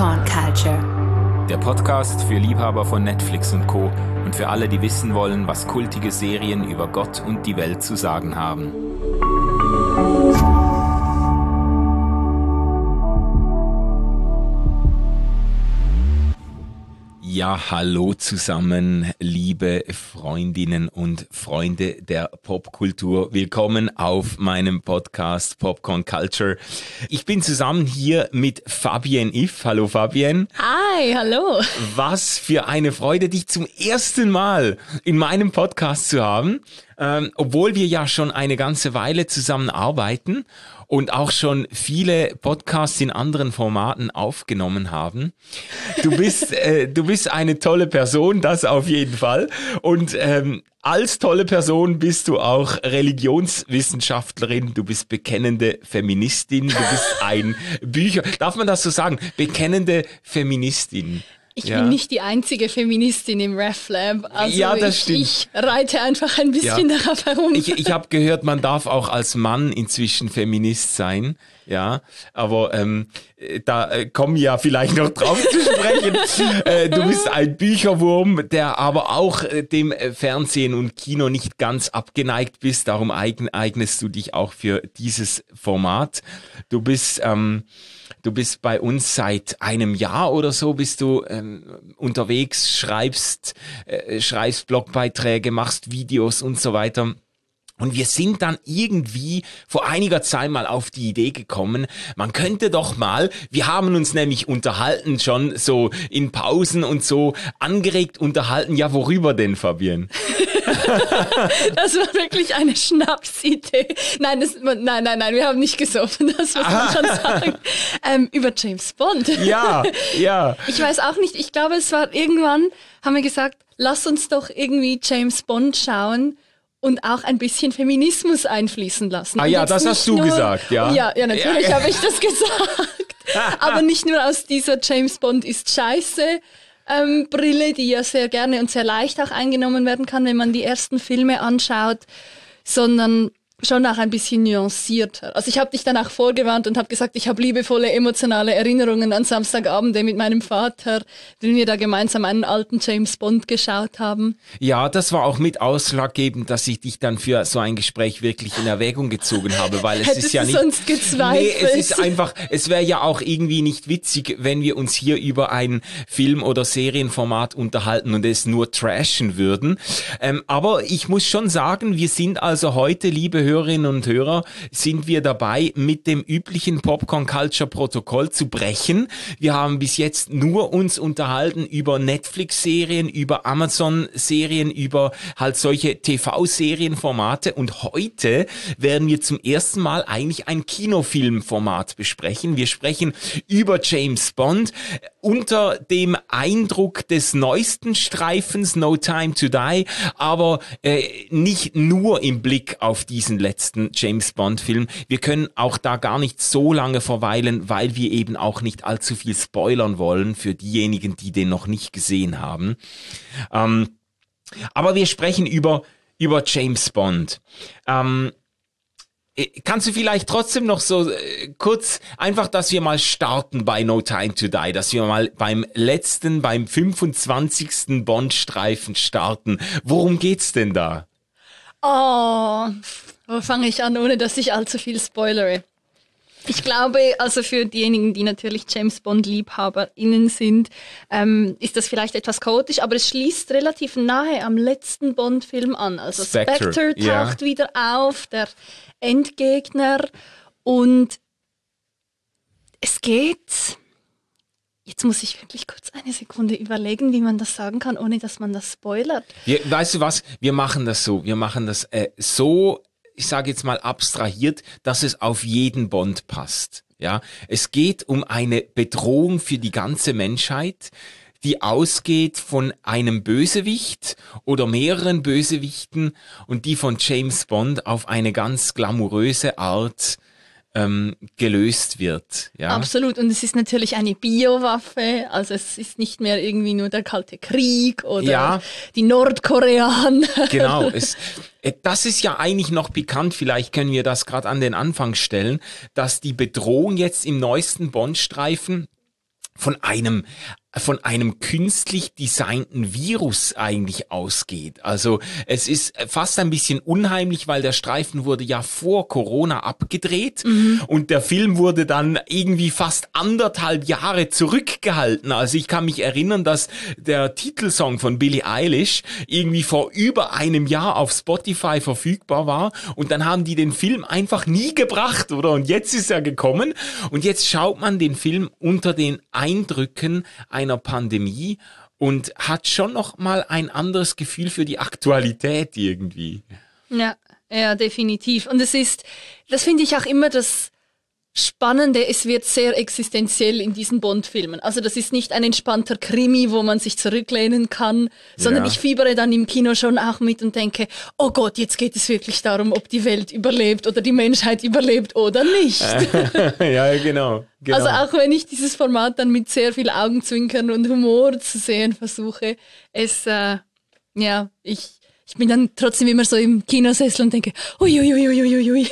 Popcorn Culture. Der Podcast für Liebhaber von Netflix und Co. und für alle, die wissen wollen, was kultige Serien über Gott und die Welt zu sagen haben. Ja, hallo zusammen, liebe Freundinnen und Freunde der Popkultur. Willkommen auf meinem Podcast Popcorn Culture. Ich bin zusammen hier mit Fabienne If. Hallo Fabienne. Hi, hallo. Was für eine Freude, dich zum ersten Mal in meinem Podcast zu haben. Obwohl wir ja schon eine ganze Weile zusammenarbeiten und auch schon viele Podcasts in anderen Formaten aufgenommen haben. Du bist eine tolle Person, das auf jeden Fall. Und als tolle Person bist du auch Religionswissenschaftlerin, du bist bekennende Feministin, du bist darf man das so sagen? Bekennende Feministin. Ich bin nicht die einzige Feministin im RefLab. Also ja, das stimmt. Ich reite einfach ein bisschen darauf herum. Ich habe gehört, man darf auch als Mann inzwischen Feminist sein. Ja, aber da kommen wir ja vielleicht noch drauf zu sprechen. Du bist ein Bücherwurm, der aber auch dem Fernsehen und Kino nicht ganz abgeneigt bist. Darum eignest du dich auch für dieses Format. Du bist bei uns seit einem Jahr oder so, bist du unterwegs, schreibst Blogbeiträge, machst Videos und so weiter. Und wir sind dann irgendwie vor einiger Zeit mal auf die Idee gekommen, man könnte doch mal, wir haben uns nämlich unterhalten, schon so in Pausen und so angeregt unterhalten, ja worüber denn, Fabienne? Das war wirklich eine Schnapsidee. Nein, wir haben nicht gesoffen, das muss man schon sagen. Über James Bond. Ja. Ich weiß auch nicht, ich glaube es war irgendwann, haben wir gesagt, lass uns doch irgendwie James Bond schauen. Und auch ein bisschen Feminismus einfließen lassen. Ah ja, das hast du gesagt, ja. Ja, natürlich habe ich das gesagt. Aber nicht nur aus dieser James Bond ist scheiße Brille, die ja sehr gerne und sehr leicht auch eingenommen werden kann, wenn man die ersten Filme anschaut, sondern schon auch ein bisschen nuancierter. Also ich habe dich dann auch vorgewarnt und habe gesagt, ich habe liebevolle, emotionale Erinnerungen an Samstagabende mit meinem Vater, den wir da gemeinsam einen alten James Bond geschaut haben. Ja, das war auch mit ausschlaggebend, dass ich dich dann für so ein Gespräch wirklich in Erwägung gezogen habe, weil es Hättest ist ja du nicht... sonst gezweifelt? Nee, es ist einfach, es wäre ja auch irgendwie nicht witzig, wenn wir uns hier über ein Film- oder Serienformat unterhalten und es nur trashen würden. Aber ich muss schon sagen, wir sind also heute, liebe Hörerinnen und Hörer, sind wir dabei, mit dem üblichen Popcorn-Culture-Protokoll zu brechen. Wir haben bis jetzt nur uns unterhalten über Netflix-Serien, über Amazon-Serien, über halt solche TV-Serienformate und heute werden wir zum ersten Mal eigentlich ein Kinofilmformat besprechen. Wir sprechen über James Bond unter dem Eindruck des neuesten Streifens No Time to Die, aber nicht nur im Blick auf diesen letzten James Bond Film. Wir können auch da gar nicht so lange verweilen, weil wir eben auch nicht allzu viel spoilern wollen für diejenigen, die den noch nicht gesehen haben. Aber wir sprechen über James Bond. Kannst du vielleicht trotzdem noch so kurz, einfach, dass wir mal starten bei No Time to Die, dass wir mal beim 25. Bond-Streifen starten. Worum geht's denn da? Oh, wo fange ich an, ohne dass ich allzu viel spoilere? Ich glaube, also für diejenigen, die natürlich James Bond-LiebhaberInnen sind, ist das vielleicht etwas chaotisch, aber es schließt relativ nahe am letzten Bond-Film an. Also Spectre taucht wieder auf, der Endgegner, und es geht... Jetzt muss ich wirklich kurz eine Sekunde überlegen, wie man das sagen kann, ohne dass man das spoilert. Weißt du was? Wir machen das so. So, ich sage jetzt mal abstrahiert, dass es auf jeden Bond passt. Ja, es geht um eine Bedrohung für die ganze Menschheit, die ausgeht von einem Bösewicht oder mehreren Bösewichten und die von James Bond auf eine ganz glamouröse Art gelöst wird. Ja? Absolut, und es ist natürlich eine Biowaffe, also es ist nicht mehr irgendwie nur der Kalte Krieg oder die Nordkoreaner. Genau, das ist ja eigentlich noch bekannt, vielleicht können wir das gerade an den Anfang stellen, dass die Bedrohung jetzt im neuesten Bond-Streifen von einem künstlich designten Virus eigentlich ausgeht. Also es ist fast ein bisschen unheimlich, weil der Streifen wurde ja vor Corona abgedreht und der Film wurde dann irgendwie fast 1,5 Jahre zurückgehalten. Also ich kann mich erinnern, dass der Titelsong von Billie Eilish irgendwie vor über einem Jahr auf Spotify verfügbar war und dann haben die den Film einfach nie gebracht, oder? Und jetzt ist er gekommen und jetzt schaut man den Film unter den Eindrücken einer Pandemie und hat schon noch mal ein anderes Gefühl für die Aktualität irgendwie. Ja, definitiv. Und das finde ich auch immer das Spannende, es wird sehr existenziell in diesen Bond-Filmen. Also das ist nicht ein entspannter Krimi, wo man sich zurücklehnen kann, sondern ich fiebere dann im Kino schon auch mit und denke, oh Gott, jetzt geht es wirklich darum, ob die Welt überlebt oder die Menschheit überlebt oder nicht. Ja, genau. Also auch wenn ich dieses Format dann mit sehr viel Augenzwinkern und Humor zu sehen versuche, ich bin dann trotzdem immer so im Kinosessel und denke, uiuiuiuiui.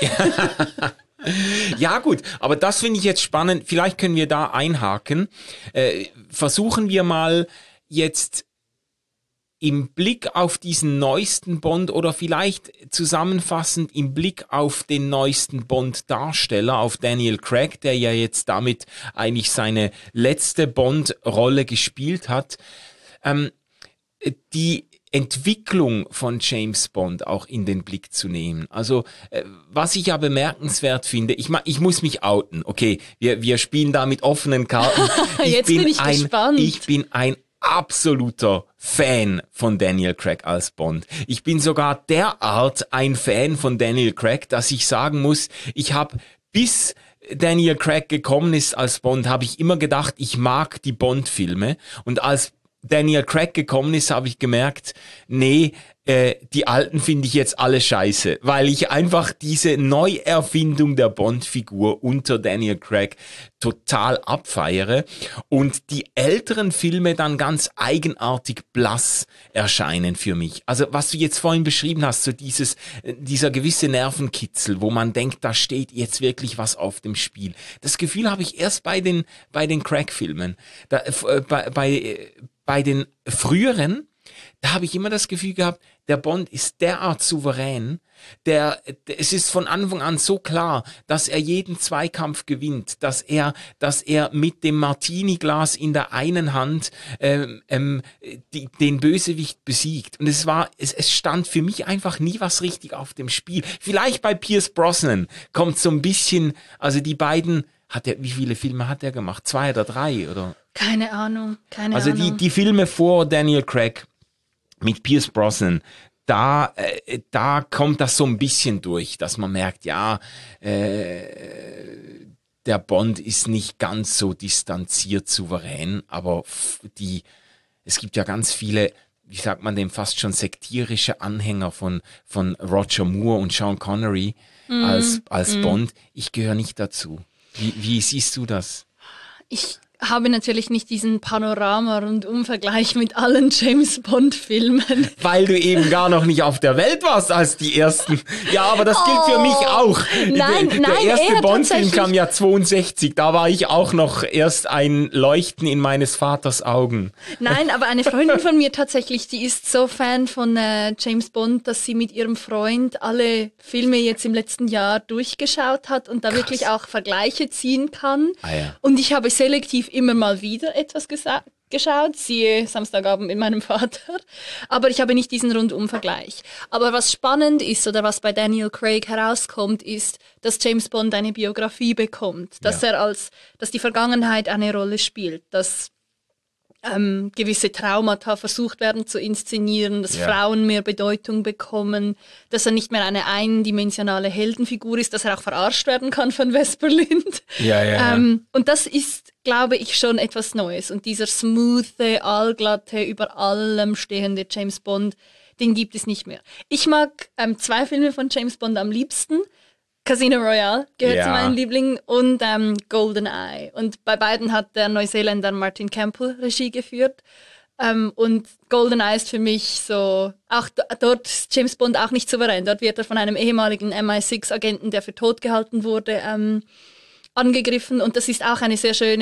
Ja gut, aber das finde ich jetzt spannend. Vielleicht können wir da einhaken. Versuchen wir mal jetzt im Blick auf diesen neuesten Bond oder vielleicht zusammenfassend im Blick auf den neuesten Bond-Darsteller, auf Daniel Craig, der ja jetzt damit eigentlich seine letzte Bond-Rolle gespielt hat, die Entwicklung von James Bond auch in den Blick zu nehmen. Also, was ich ja bemerkenswert finde, ich muss mich outen, okay, wir spielen da mit offenen Karten. Jetzt bin ich gespannt. Ich bin ein absoluter Fan von Daniel Craig als Bond. Ich bin sogar derart ein Fan von Daniel Craig, dass ich sagen muss, ich habe bis Daniel Craig gekommen ist als Bond, habe ich immer gedacht, ich mag die Bond-Filme. Und als Daniel Craig gekommen ist, habe ich gemerkt, nee, die alten finde ich jetzt alle scheiße, weil ich einfach diese Neuerfindung der Bond-Figur unter Daniel Craig total abfeiere und die älteren Filme dann ganz eigenartig blass erscheinen für mich. Also was du jetzt vorhin beschrieben hast, so dieser gewisse Nervenkitzel, wo man denkt, da steht jetzt wirklich was auf dem Spiel. Das Gefühl habe ich erst bei den Craig-Filmen. Bei den früheren, da habe ich immer das Gefühl gehabt, der Bond ist derart souverän, es ist von Anfang an so klar, dass er jeden Zweikampf gewinnt, dass er mit dem Martini-Glas in der einen Hand den Bösewicht besiegt. Und es stand für mich einfach nie was richtig auf dem Spiel. Vielleicht bei Pierce Brosnan kommt so ein bisschen, also die beiden, wie viele Filme hat er gemacht? 2 oder 3 oder? Keine Ahnung. Also die Filme vor Daniel Craig mit Pierce Brosnan, da kommt das so ein bisschen durch, dass man merkt, ja, der Bond ist nicht ganz so distanziert souverän, aber es gibt ja ganz viele, wie sagt man dem, fast schon sektierische Anhänger von Roger Moore und Sean Connery als Bond. Ich gehöre nicht dazu. Wie siehst du das? Ich habe natürlich nicht diesen Panorama-Rundum-Vergleich mit allen James-Bond-Filmen. Weil du eben gar noch nicht auf der Welt warst als die ersten. Ja, aber das gilt für mich auch. Der erste Bond-Film kam ja 62. Da war ich auch noch erst ein Leuchten in meines Vaters Augen. Nein, aber eine Freundin von mir tatsächlich, die ist so Fan von James Bond, dass sie mit ihrem Freund alle Filme jetzt im letzten Jahr durchgeschaut hat und da wirklich auch Vergleiche ziehen kann. Ah, ja. Und ich habe selektiv immer mal wieder etwas geschaut, siehe Samstagabend mit meinem Vater, aber ich habe nicht diesen Rundum-Vergleich. Aber was spannend ist oder was bei Daniel Craig herauskommt, ist, dass James Bond eine Biografie bekommt, dass dass die Vergangenheit eine Rolle spielt, dass gewisse Traumata versucht werden zu inszenieren, dass Frauen mehr Bedeutung bekommen, dass er nicht mehr eine eindimensionale Heldenfigur ist, dass er auch verarscht werden kann von Vesper Lynd. Und das ist, glaube ich, schon etwas Neues. Und dieser smoothe, allglatte, über allem stehende James Bond, den gibt es nicht mehr. Ich mag 2 Filme von James Bond am liebsten. Casino Royale gehört zu meinen Lieblingen und GoldenEye. Und bei beiden hat der Neuseeländer Martin Campbell Regie geführt. Und GoldenEye ist für mich so, auch dort ist James Bond auch nicht souverän. Dort wird er von einem ehemaligen MI6-Agenten, der für tot gehalten wurde, angegriffen. Und das ist auch eine sehr schöne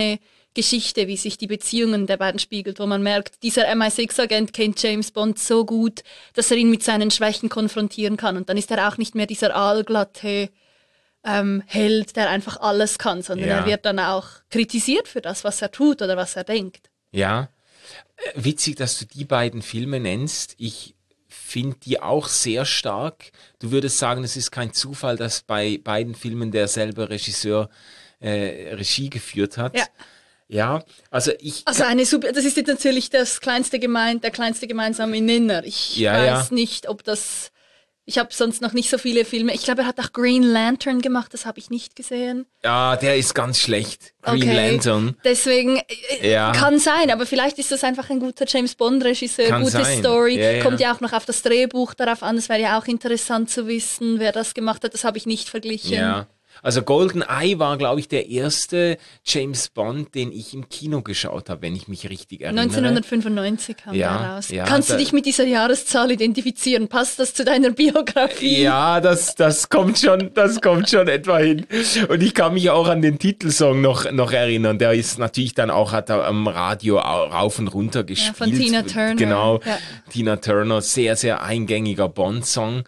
Geschichte, wie sich die Beziehungen der beiden spiegelt, wo man merkt, dieser MI6-Agent kennt James Bond so gut, dass er ihn mit seinen Schwächen konfrontieren kann. Und dann ist er auch nicht mehr dieser aalglatte Held, der einfach alles kann, sondern er wird dann auch kritisiert für das, was er tut oder was er denkt. Ja, witzig, dass du die beiden Filme nennst. Ich finde die auch sehr stark. Du würdest sagen, es ist kein Zufall, dass bei beiden Filmen derselbe Regisseur Regie geführt hat. Ja. Ja, also das ist jetzt natürlich der kleinste gemeinsame Nenner. Ich weiß nicht, ob das. Ich habe sonst noch nicht so viele Filme. Ich glaube, er hat auch Green Lantern gemacht, das habe ich nicht gesehen. Ja, der ist ganz schlecht. Green Lantern. Deswegen kann sein, aber vielleicht ist das einfach ein guter James Bond-Regisseur, gute Story. Kommt ja auch noch auf das Drehbuch darauf an. Es wäre ja auch interessant zu wissen, wer das gemacht hat. Das habe ich nicht verglichen. Ja. Also GoldenEye war, glaube ich, der erste James Bond, den ich im Kino geschaut habe, wenn ich mich richtig erinnere. 1995 kam der raus. Kannst du dich mit dieser Jahreszahl identifizieren? Passt das zu deiner Biografie? Ja, das kommt schon etwa hin. Und ich kann mich auch an den Titelsong noch erinnern. Der ist natürlich dann auch, hat er am Radio rauf und runter gespielt. Ja, von Tina Turner. Genau, Tina Turner, sehr, sehr eingängiger Bond-Song.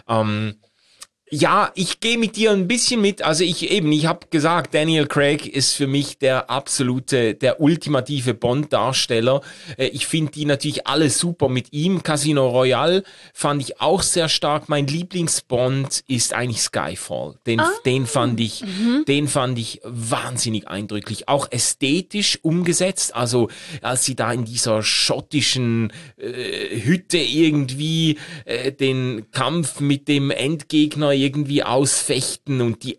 Ja, ich gehe mit dir ein bisschen mit. Also ich habe gesagt, Daniel Craig ist für mich der ultimative Bond-Darsteller. Ich finde die natürlich alle super mit ihm. Casino Royale fand ich auch sehr stark. Mein Lieblingsbond ist eigentlich Skyfall. Den fand ich wahnsinnig eindrücklich. Auch ästhetisch umgesetzt. Also als sie da in dieser schottischen Hütte irgendwie den Kampf mit dem Endgegner irgendwie ausfechten und die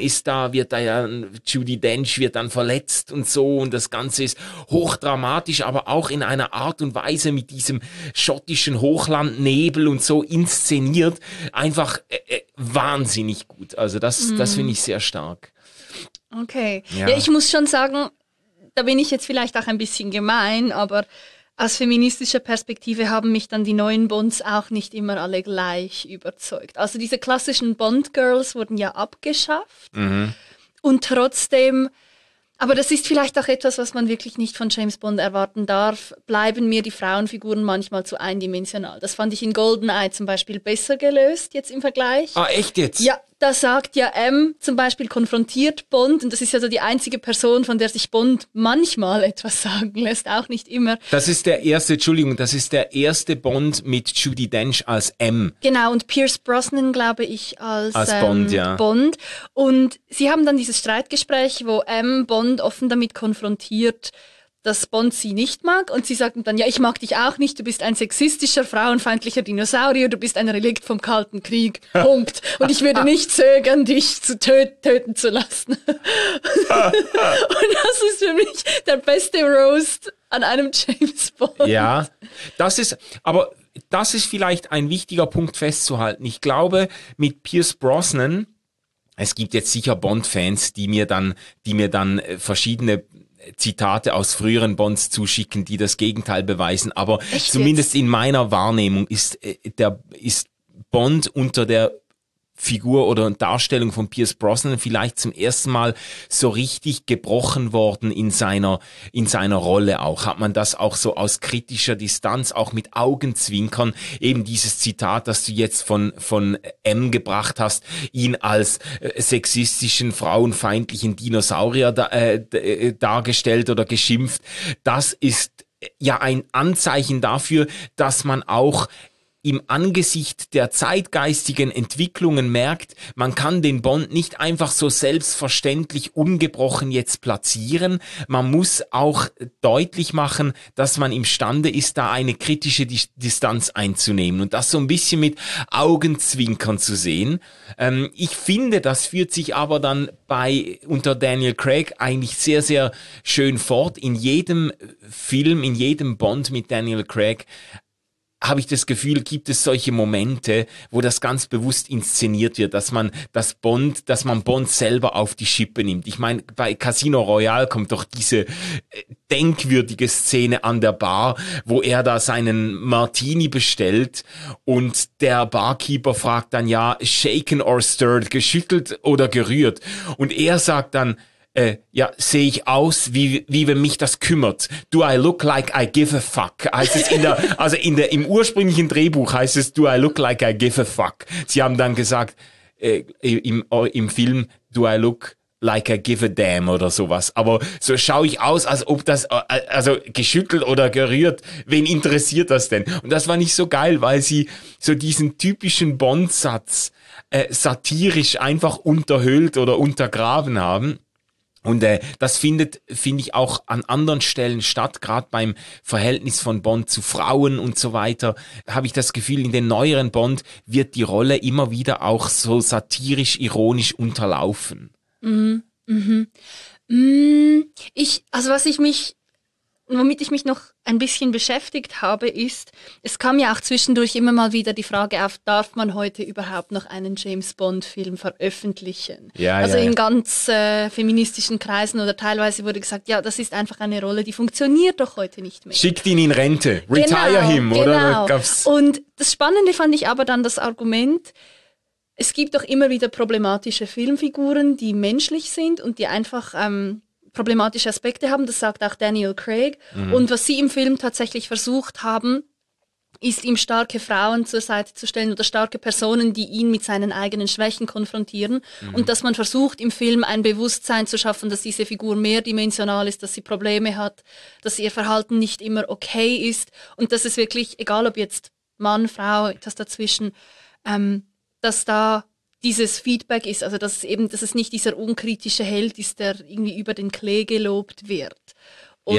Judi Dench wird dann verletzt und so und das Ganze ist hochdramatisch, aber auch in einer Art und Weise mit diesem schottischen Hochlandnebel und so inszeniert, einfach wahnsinnig gut. Also das finde ich sehr stark. Okay. Ja, ich muss schon sagen, da bin ich jetzt vielleicht auch ein bisschen gemein, aber aus feministischer Perspektive haben mich dann die neuen Bonds auch nicht immer alle gleich überzeugt. Also diese klassischen Bond-Girls wurden ja abgeschafft und trotzdem, aber das ist vielleicht auch etwas, was man wirklich nicht von James Bond erwarten darf, bleiben mir die Frauenfiguren manchmal zu eindimensional. Das fand ich in GoldenEye zum Beispiel besser gelöst jetzt im Vergleich. Ah, echt jetzt? Ja. Da sagt ja M zum Beispiel, konfrontiert Bond, und das ist ja so die einzige Person, von der sich Bond manchmal etwas sagen lässt, auch nicht immer. Das ist der erste Bond mit Judi Dench als M. Genau, und Pierce Brosnan, glaube ich, als Bond, ja. Bond. Und sie haben dann dieses Streitgespräch, wo M Bond offen damit konfrontiert, dass Bond sie nicht mag, und sie sagten dann, ja, ich mag dich auch nicht, du bist ein sexistischer, frauenfeindlicher Dinosaurier, du bist ein Relikt vom Kalten Krieg, Punkt. Und ich würde nicht zögern, dich zu töten zu lassen. Und das ist für mich der beste Roast an einem James Bond. Ja, das ist vielleicht ein wichtiger Punkt festzuhalten. Ich glaube, mit Pierce Brosnan, es gibt jetzt sicher Bond-Fans, die mir dann verschiedene Zitate aus früheren Bonds zuschicken, die das Gegenteil beweisen, aber echt zumindest in meiner Wahrnehmung ist Bond unter der Figur oder Darstellung von Pierce Brosnan vielleicht zum ersten Mal so richtig gebrochen worden in seiner Rolle auch. Hat man das auch so aus kritischer Distanz, auch mit Augenzwinkern, eben dieses Zitat, das du jetzt von M gebracht hast, ihn als sexistischen, frauenfeindlichen Dinosaurier dargestellt oder geschimpft. Das ist ja ein Anzeichen dafür, dass man auch im Angesicht der zeitgeistigen Entwicklungen merkt, man kann den Bond nicht einfach so selbstverständlich ungebrochen jetzt platzieren. Man muss auch deutlich machen, dass man imstande ist, da eine kritische Distanz einzunehmen und das so ein bisschen mit Augenzwinkern zu sehen. Ich finde, das führt sich aber dann unter Daniel Craig eigentlich sehr, sehr schön fort. In jedem Film, in jedem Bond mit Daniel Craig habe ich das Gefühl, gibt es solche Momente, wo das ganz bewusst inszeniert wird, dass man Bond selber auf die Schippe nimmt. Ich meine, bei Casino Royale kommt doch diese denkwürdige Szene an der Bar, wo er da seinen Martini bestellt und der Barkeeper fragt dann, ja, shaken or stirred, geschüttelt oder gerührt. Und er sagt dann, sehe ich aus, wie wenn mich das kümmert. Do I look like I give a fuck? Heißt es im ursprünglichen Drehbuch heißt es, do I look like I give a fuck? Sie haben dann gesagt, im Film, do I look like I give a damn oder sowas. Aber so schaue ich aus, als ob das, also geschüttelt oder gerührt, wen interessiert das denn? Und das war nicht so geil, weil sie so diesen typischen Bond-Satz satirisch einfach unterhöhlt oder untergraben haben. Und das finde ich auch an anderen Stellen statt, gerade beim Verhältnis von Bond zu Frauen und so weiter, habe ich das Gefühl, in den neueren Bond wird die Rolle immer wieder auch so satirisch, ironisch unterlaufen. Mhm. Mhm. Womit ich mich noch ein bisschen beschäftigt habe, ist, es kam ja auch zwischendurch immer mal wieder die Frage auf, darf man heute überhaupt noch einen James-Bond-Film veröffentlichen? In ganz feministischen Kreisen oder teilweise wurde gesagt, ja, das ist einfach eine Rolle, die funktioniert doch heute nicht mehr. Schickt ihn in Rente, retire him, oder? Genau. Und das Spannende fand ich aber dann das Argument, es gibt doch immer wieder problematische Filmfiguren, die menschlich sind und die einfach problematische Aspekte haben. Das sagt auch Daniel Craig. Mhm. Und was sie im Film tatsächlich versucht haben, ist ihm starke Frauen zur Seite zu stellen oder starke Personen, die ihn mit seinen eigenen Schwächen konfrontieren. Mhm. Und dass man versucht, im Film ein Bewusstsein zu schaffen, dass diese Figur mehrdimensional ist, dass sie Probleme hat, dass ihr Verhalten nicht immer okay ist und dass es wirklich, egal ob jetzt Mann, Frau, etwas dazwischen, dass da dieses Feedback ist, also dass es nicht dieser unkritische Held ist, der irgendwie über den Klee gelobt wird. Und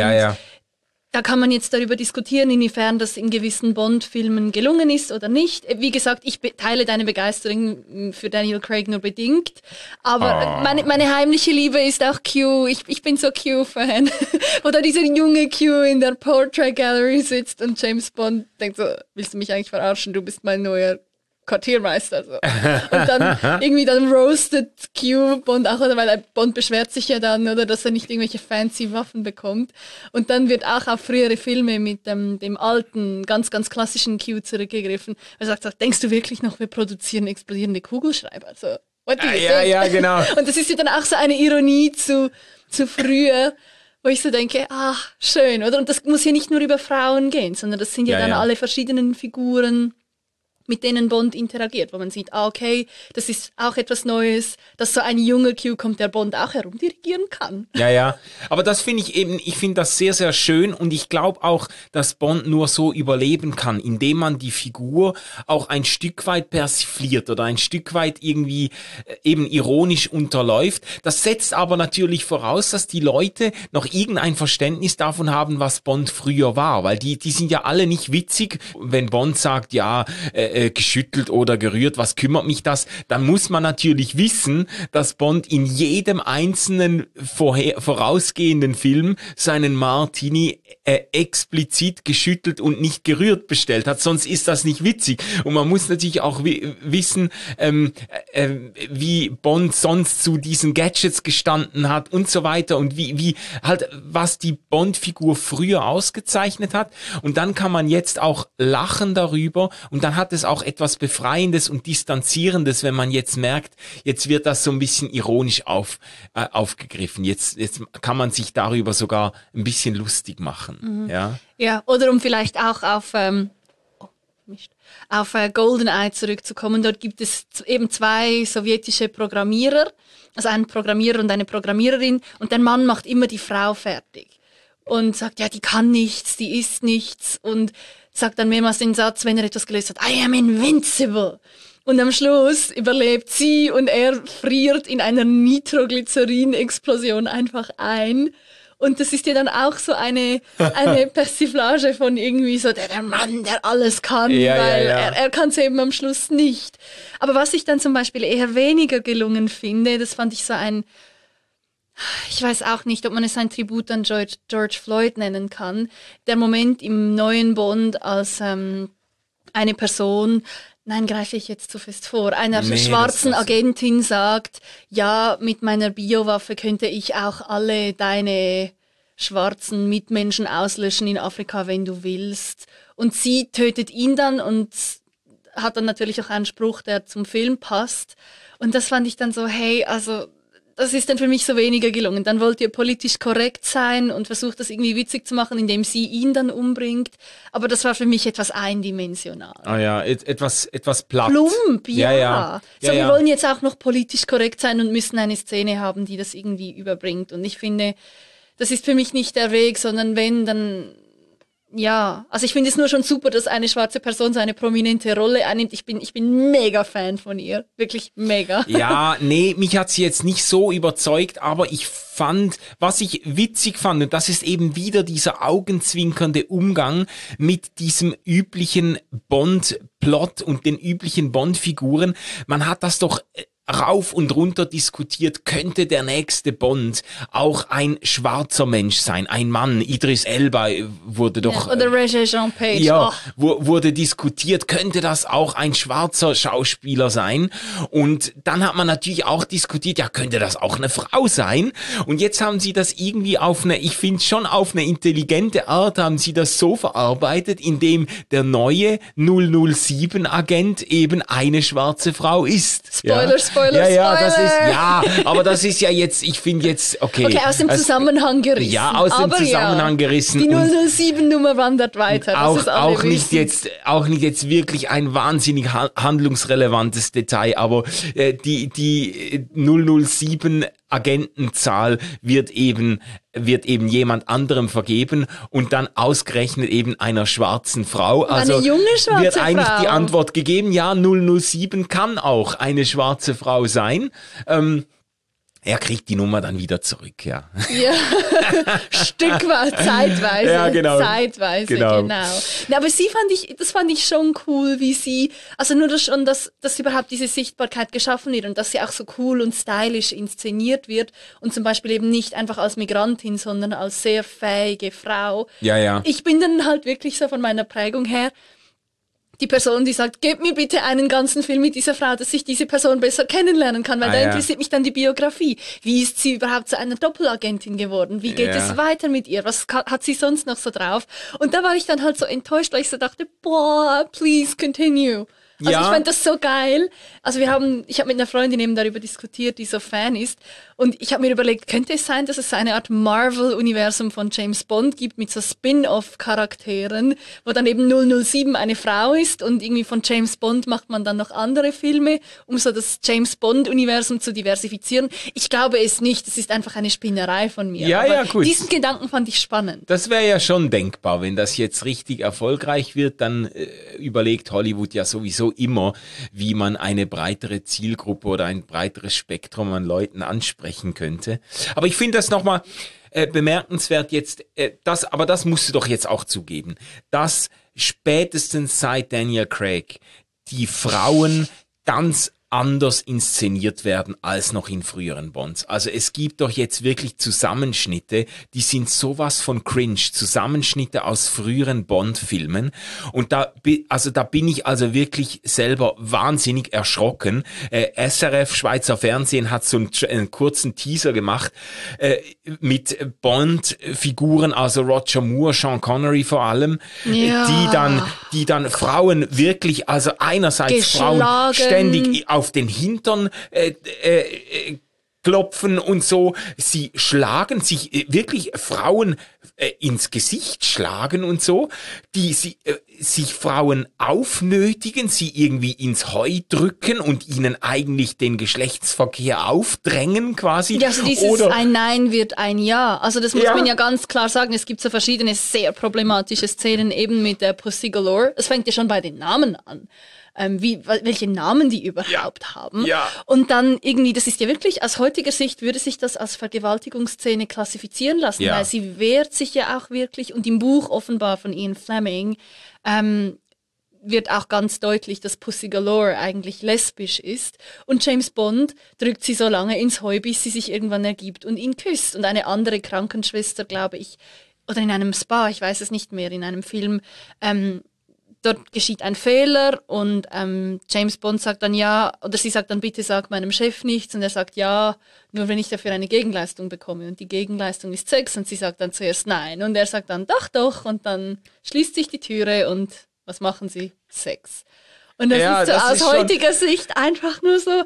da kann man jetzt darüber diskutieren, inwiefern das in gewissen Bond-Filmen gelungen ist oder nicht. Wie gesagt, ich teile deine Begeisterung für Daniel Craig nur bedingt, aber meine heimliche Liebe ist auch Q. Ich bin so Q-Fan. Oder dieser junge Q in der Portrait Gallery sitzt und James Bond denkt so, willst du mich eigentlich verarschen, du bist mein neuer Quartiermeister. So. Und dann roastet Q Bond auch, oder weil Bond beschwert sich ja dann, oder dass er nicht irgendwelche fancy Waffen bekommt. Und dann wird auch auf frühere Filme mit dem alten, ganz, ganz klassischen Q zurückgegriffen. Er sagt, denkst du wirklich noch, wir produzieren explodierende Kugelschreiber? So, what do you think? Ja, genau. Und das ist ja dann auch so eine Ironie zu früher, wo ich so denke, schön, oder? Und das muss hier nicht nur über Frauen gehen, sondern das sind ja dann alle verschiedenen Figuren, mit denen Bond interagiert, wo man sieht, okay, das ist auch etwas Neues, dass so ein junger Q kommt, der Bond auch herumdirigieren kann. Ja, aber das finde ich finde das sehr, sehr schön und ich glaube auch, dass Bond nur so überleben kann, indem man die Figur auch ein Stück weit persifliert oder ein Stück weit irgendwie eben ironisch unterläuft. Das setzt aber natürlich voraus, dass die Leute noch irgendein Verständnis davon haben, was Bond früher war, weil die sind ja alle nicht witzig, wenn Bond sagt, geschüttelt oder gerührt, was kümmert mich das? Dann muss man natürlich wissen, dass Bond in jedem einzelnen vorausgehenden Film seinen Martini explizit geschüttelt und nicht gerührt bestellt hat, sonst ist das nicht witzig. Und man muss natürlich auch wissen, wie Bond sonst zu diesen Gadgets gestanden hat und so weiter und wie halt, was die Bond-Figur früher ausgezeichnet hat. Und dann kann man jetzt auch lachen darüber und dann hat es auch etwas Befreiendes und Distanzierendes, wenn man jetzt merkt, jetzt wird das so ein bisschen ironisch aufgegriffen. Jetzt kann man sich darüber sogar ein bisschen lustig machen. Mhm. Ja, oder um vielleicht auch auf GoldenEye zurückzukommen. Dort gibt es eben 2 sowjetische Programmierer, also einen Programmierer und eine Programmiererin, und der Mann macht immer die Frau fertig und sagt, ja, die kann nichts, die ist nichts, und sagt dann mehrmals den Satz, wenn er etwas gelöst hat, I am invincible. Und am Schluss überlebt sie und er friert in einer Nitroglycerin-Explosion einfach ein. Und das ist ja dann auch so eine Persiflage von irgendwie so der Mann, der alles kann, weil er kann es eben am Schluss nicht. Aber was ich dann zum Beispiel eher weniger gelungen finde, das fand ich so ich weiß auch nicht, ob man es ein Tribut an George Floyd nennen kann. Der Moment im neuen Bond, als eine Person, nein, greife ich jetzt zu fest vor, einer schwarzen Agentin sagt, ja, mit meiner Biowaffe könnte ich auch alle deine schwarzen Mitmenschen auslöschen in Afrika, wenn du willst. Und sie tötet ihn dann und hat dann natürlich auch einen Spruch, der zum Film passt. Und das fand ich dann so, hey, also das ist dann für mich so weniger gelungen. Dann wollt ihr politisch korrekt sein und versucht das irgendwie witzig zu machen, indem sie ihn dann umbringt. Aber das war für mich etwas eindimensional. Ah ja, etwas platt. Plump, ja. Ja. So, wir wollen jetzt auch noch politisch korrekt sein und müssen eine Szene haben, die das irgendwie überbringt. Und ich finde, das ist für mich nicht der Weg, sondern wenn, dann... Ja, also ich finde es nur schon super, dass eine schwarze Person so eine prominente Rolle einnimmt. Ich bin mega Fan von ihr. Wirklich mega. Ja, nee, mich hat sie jetzt nicht so überzeugt, aber ich fand, was ich witzig fand, und das ist eben wieder dieser augenzwinkernde Umgang mit diesem üblichen Bond-Plot und den üblichen Bond-Figuren. Man hat das doch rauf und runter diskutiert, könnte der nächste Bond auch ein schwarzer Mensch sein, ein Mann. Idris Elba wurde doch... Ja, oder Regé-Jean Page. Ja, wurde diskutiert, könnte das auch ein schwarzer Schauspieler sein? Und dann hat man natürlich auch diskutiert, ja, könnte das auch eine Frau sein? Und jetzt haben sie das irgendwie ich finde schon auf eine intelligente Art haben sie das so verarbeitet, indem der neue 007-Agent eben eine schwarze Frau ist. Aber das ist ja jetzt, ich finde jetzt, okay, aus dem Zusammenhang gerissen. Ja, aus dem Zusammenhang gerissen. Die 007-Nummer wandert weiter. Das ist auch nicht jetzt wirklich ein wahnsinnig handlungsrelevantes Detail, aber die 007 Agentenzahl wird eben jemand anderem vergeben und dann ausgerechnet eben einer schwarzen Frau. Also eine junge schwarze wird eigentlich Frau. Die Antwort gegeben, ja, 007 kann auch eine schwarze Frau sein. Er kriegt die Nummer dann wieder zurück, ja. Ja, Stückweise, zeitweise. Ja, genau. Zeitweise, genau. Na, aber das fand ich schon cool, wie sie, also nur das schon, dass überhaupt diese Sichtbarkeit geschaffen wird und dass sie auch so cool und stylisch inszeniert wird und zum Beispiel eben nicht einfach als Migrantin, sondern als sehr fähige Frau. Ja. Ich bin dann halt wirklich so von meiner Prägung her die Person, die sagt, gebt mir bitte einen ganzen Film mit dieser Frau, dass ich diese Person besser kennenlernen kann, weil interessiert mich dann die Biografie. Wie ist sie überhaupt zu einer Doppelagentin geworden? Wie geht es weiter mit ihr? Was hat sie sonst noch so drauf? Und da war ich dann halt so enttäuscht, weil ich so dachte, boah, please continue. Also ich fand das so geil. Also ich habe mit einer Freundin eben darüber diskutiert, die so Fan ist. Und ich habe mir überlegt, könnte es sein, dass es so eine Art Marvel-Universum von James Bond gibt mit so Spin-off-Charakteren, wo dann eben 007 eine Frau ist und irgendwie von James Bond macht man dann noch andere Filme, um so das James Bond-Universum zu diversifizieren. Ich glaube es nicht. Das ist einfach eine Spinnerei von mir. Ja, gut. Diesen Gedanken fand ich spannend. Das wäre ja schon denkbar. Wenn das jetzt richtig erfolgreich wird, dann überlegt Hollywood ja sowieso immer, wie man eine breitere Zielgruppe oder ein breiteres Spektrum an Leuten ansprechen könnte. Aber ich finde das nochmal bemerkenswert jetzt, aber das musst du doch jetzt auch zugeben, dass spätestens seit Daniel Craig die Frauen ganz anders inszeniert werden als noch in früheren Bonds. Also es gibt doch jetzt wirklich Zusammenschnitte, die sind sowas von cringe, Zusammenschnitte aus früheren Bond-Filmen und da bin ich also wirklich selber wahnsinnig erschrocken. SRF Schweizer Fernsehen hat so einen kurzen Teaser gemacht mit Bond-Figuren, also Roger Moore, Sean Connery vor allem, die dann Frauen wirklich, also einerseits Frauen ständig auf den Hintern klopfen und so. Sie schlagen sich wirklich Frauen ins Gesicht schlagen und so, die sich Frauen aufnötigen, sie irgendwie ins Heu drücken und ihnen eigentlich den Geschlechtsverkehr aufdrängen quasi. Ja, also dieses ein Nein wird ein Ja. Also das muss man ja ganz klar sagen. Es gibt so verschiedene sehr problematische Szenen eben mit der Pussy Galore. Es fängt ja schon bei den Namen an. Welche Namen die überhaupt haben. Ja. Und dann irgendwie, das ist ja wirklich, aus heutiger Sicht würde sich das als Vergewaltigungsszene klassifizieren lassen, weil sie wehrt sich ja auch wirklich und im Buch offenbar von Ian Fleming wird auch ganz deutlich, dass Pussy Galore eigentlich lesbisch ist und James Bond drückt sie so lange ins Heu, bis sie sich irgendwann ergibt und ihn küsst. Und eine andere Krankenschwester, glaube ich, oder in einem Spa, ich weiß es nicht mehr, in einem Film, dort geschieht ein Fehler und James Bond sagt dann ja, oder sie sagt dann, bitte sag meinem Chef nichts und er sagt ja, nur wenn ich dafür eine Gegenleistung bekomme und die Gegenleistung ist Sex und sie sagt dann zuerst nein und er sagt dann doch und dann schließt sich die Türe und was machen sie? Sex. Und das Ja, ist so das aus ist schon- heutiger Sicht einfach nur so,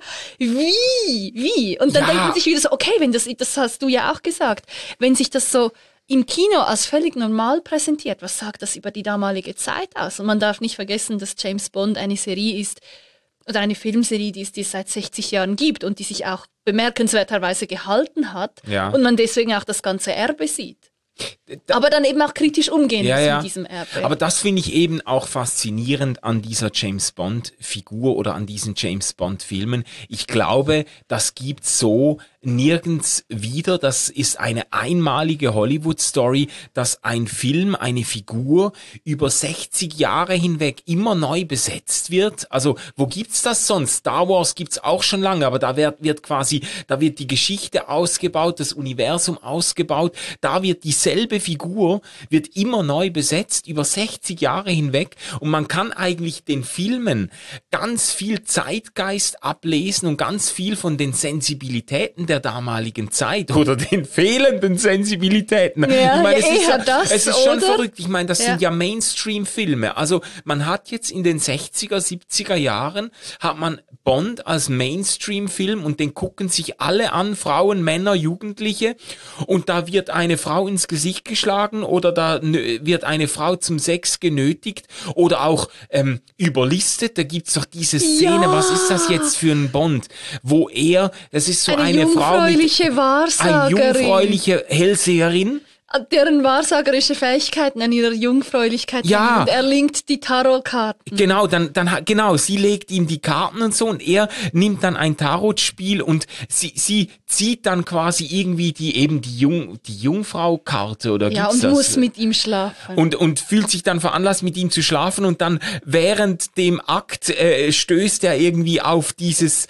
wie? Und dann Ja. denkt man sich wieder so, okay, wenn das hast du ja auch gesagt, wenn sich das so im Kino als völlig normal präsentiert, was sagt das über die damalige Zeit aus? Und man darf nicht vergessen, dass James Bond eine Serie ist, oder eine Filmserie, die es seit 60 Jahren gibt und die sich auch bemerkenswerterweise gehalten hat Ja. und man deswegen auch das ganze Erbe sieht. Aber dann eben auch kritisch umgehen muss mit diesem Erbe. Aber das finde ich eben auch faszinierend an dieser James Bond-Figur oder an diesen James Bond-Filmen. Ich glaube, das gibt's so nirgends wieder. Das ist eine einmalige Hollywood-Story, dass ein Film, eine Figur über 60 Jahre hinweg immer neu besetzt wird. Also, wo gibt's das sonst? Star Wars gibt's auch schon lange, aber da wird die Geschichte ausgebaut, das Universum ausgebaut. Da wird dieselbe Figur, wird immer neu besetzt, über 60 Jahre hinweg. Und man kann eigentlich den Filmen ganz viel Zeitgeist ablesen und ganz viel von den Sensibilitäten der damaligen Zeit oder den fehlenden Sensibilitäten. Ja, ich meine, es ist schon oder? verrückt. Ich meine, das sind ja Mainstream-Filme. Also man hat jetzt in den 60er, 70er Jahren hat man Bond als Mainstream-Film und den gucken sich alle an, Frauen, Männer, Jugendliche, und da wird eine Frau ins Gesicht geschlagen oder da wird eine Frau zum Sex genötigt oder auch überlistet. Da gibt's doch diese Szene, Ja. was ist das jetzt für ein Bond, wo das ist so eine Frau mit jungfräuliche Wahrsagerin, eine jungfräuliche Hellseherin. deren wahrsagerische Fähigkeiten an ihrer Jungfräulichkeit Ja. hängen und er linkt die Tarotkarten. Genau, genau, sie legt ihm die Karten und so und er nimmt dann ein Tarotspiel und sie zieht dann quasi irgendwie die Jungfrau-Karte oder Ja, gibt's und das? muss mit ihm schlafen. Und fühlt sich dann veranlasst, mit ihm zu schlafen und dann während dem Akt stößt er irgendwie auf dieses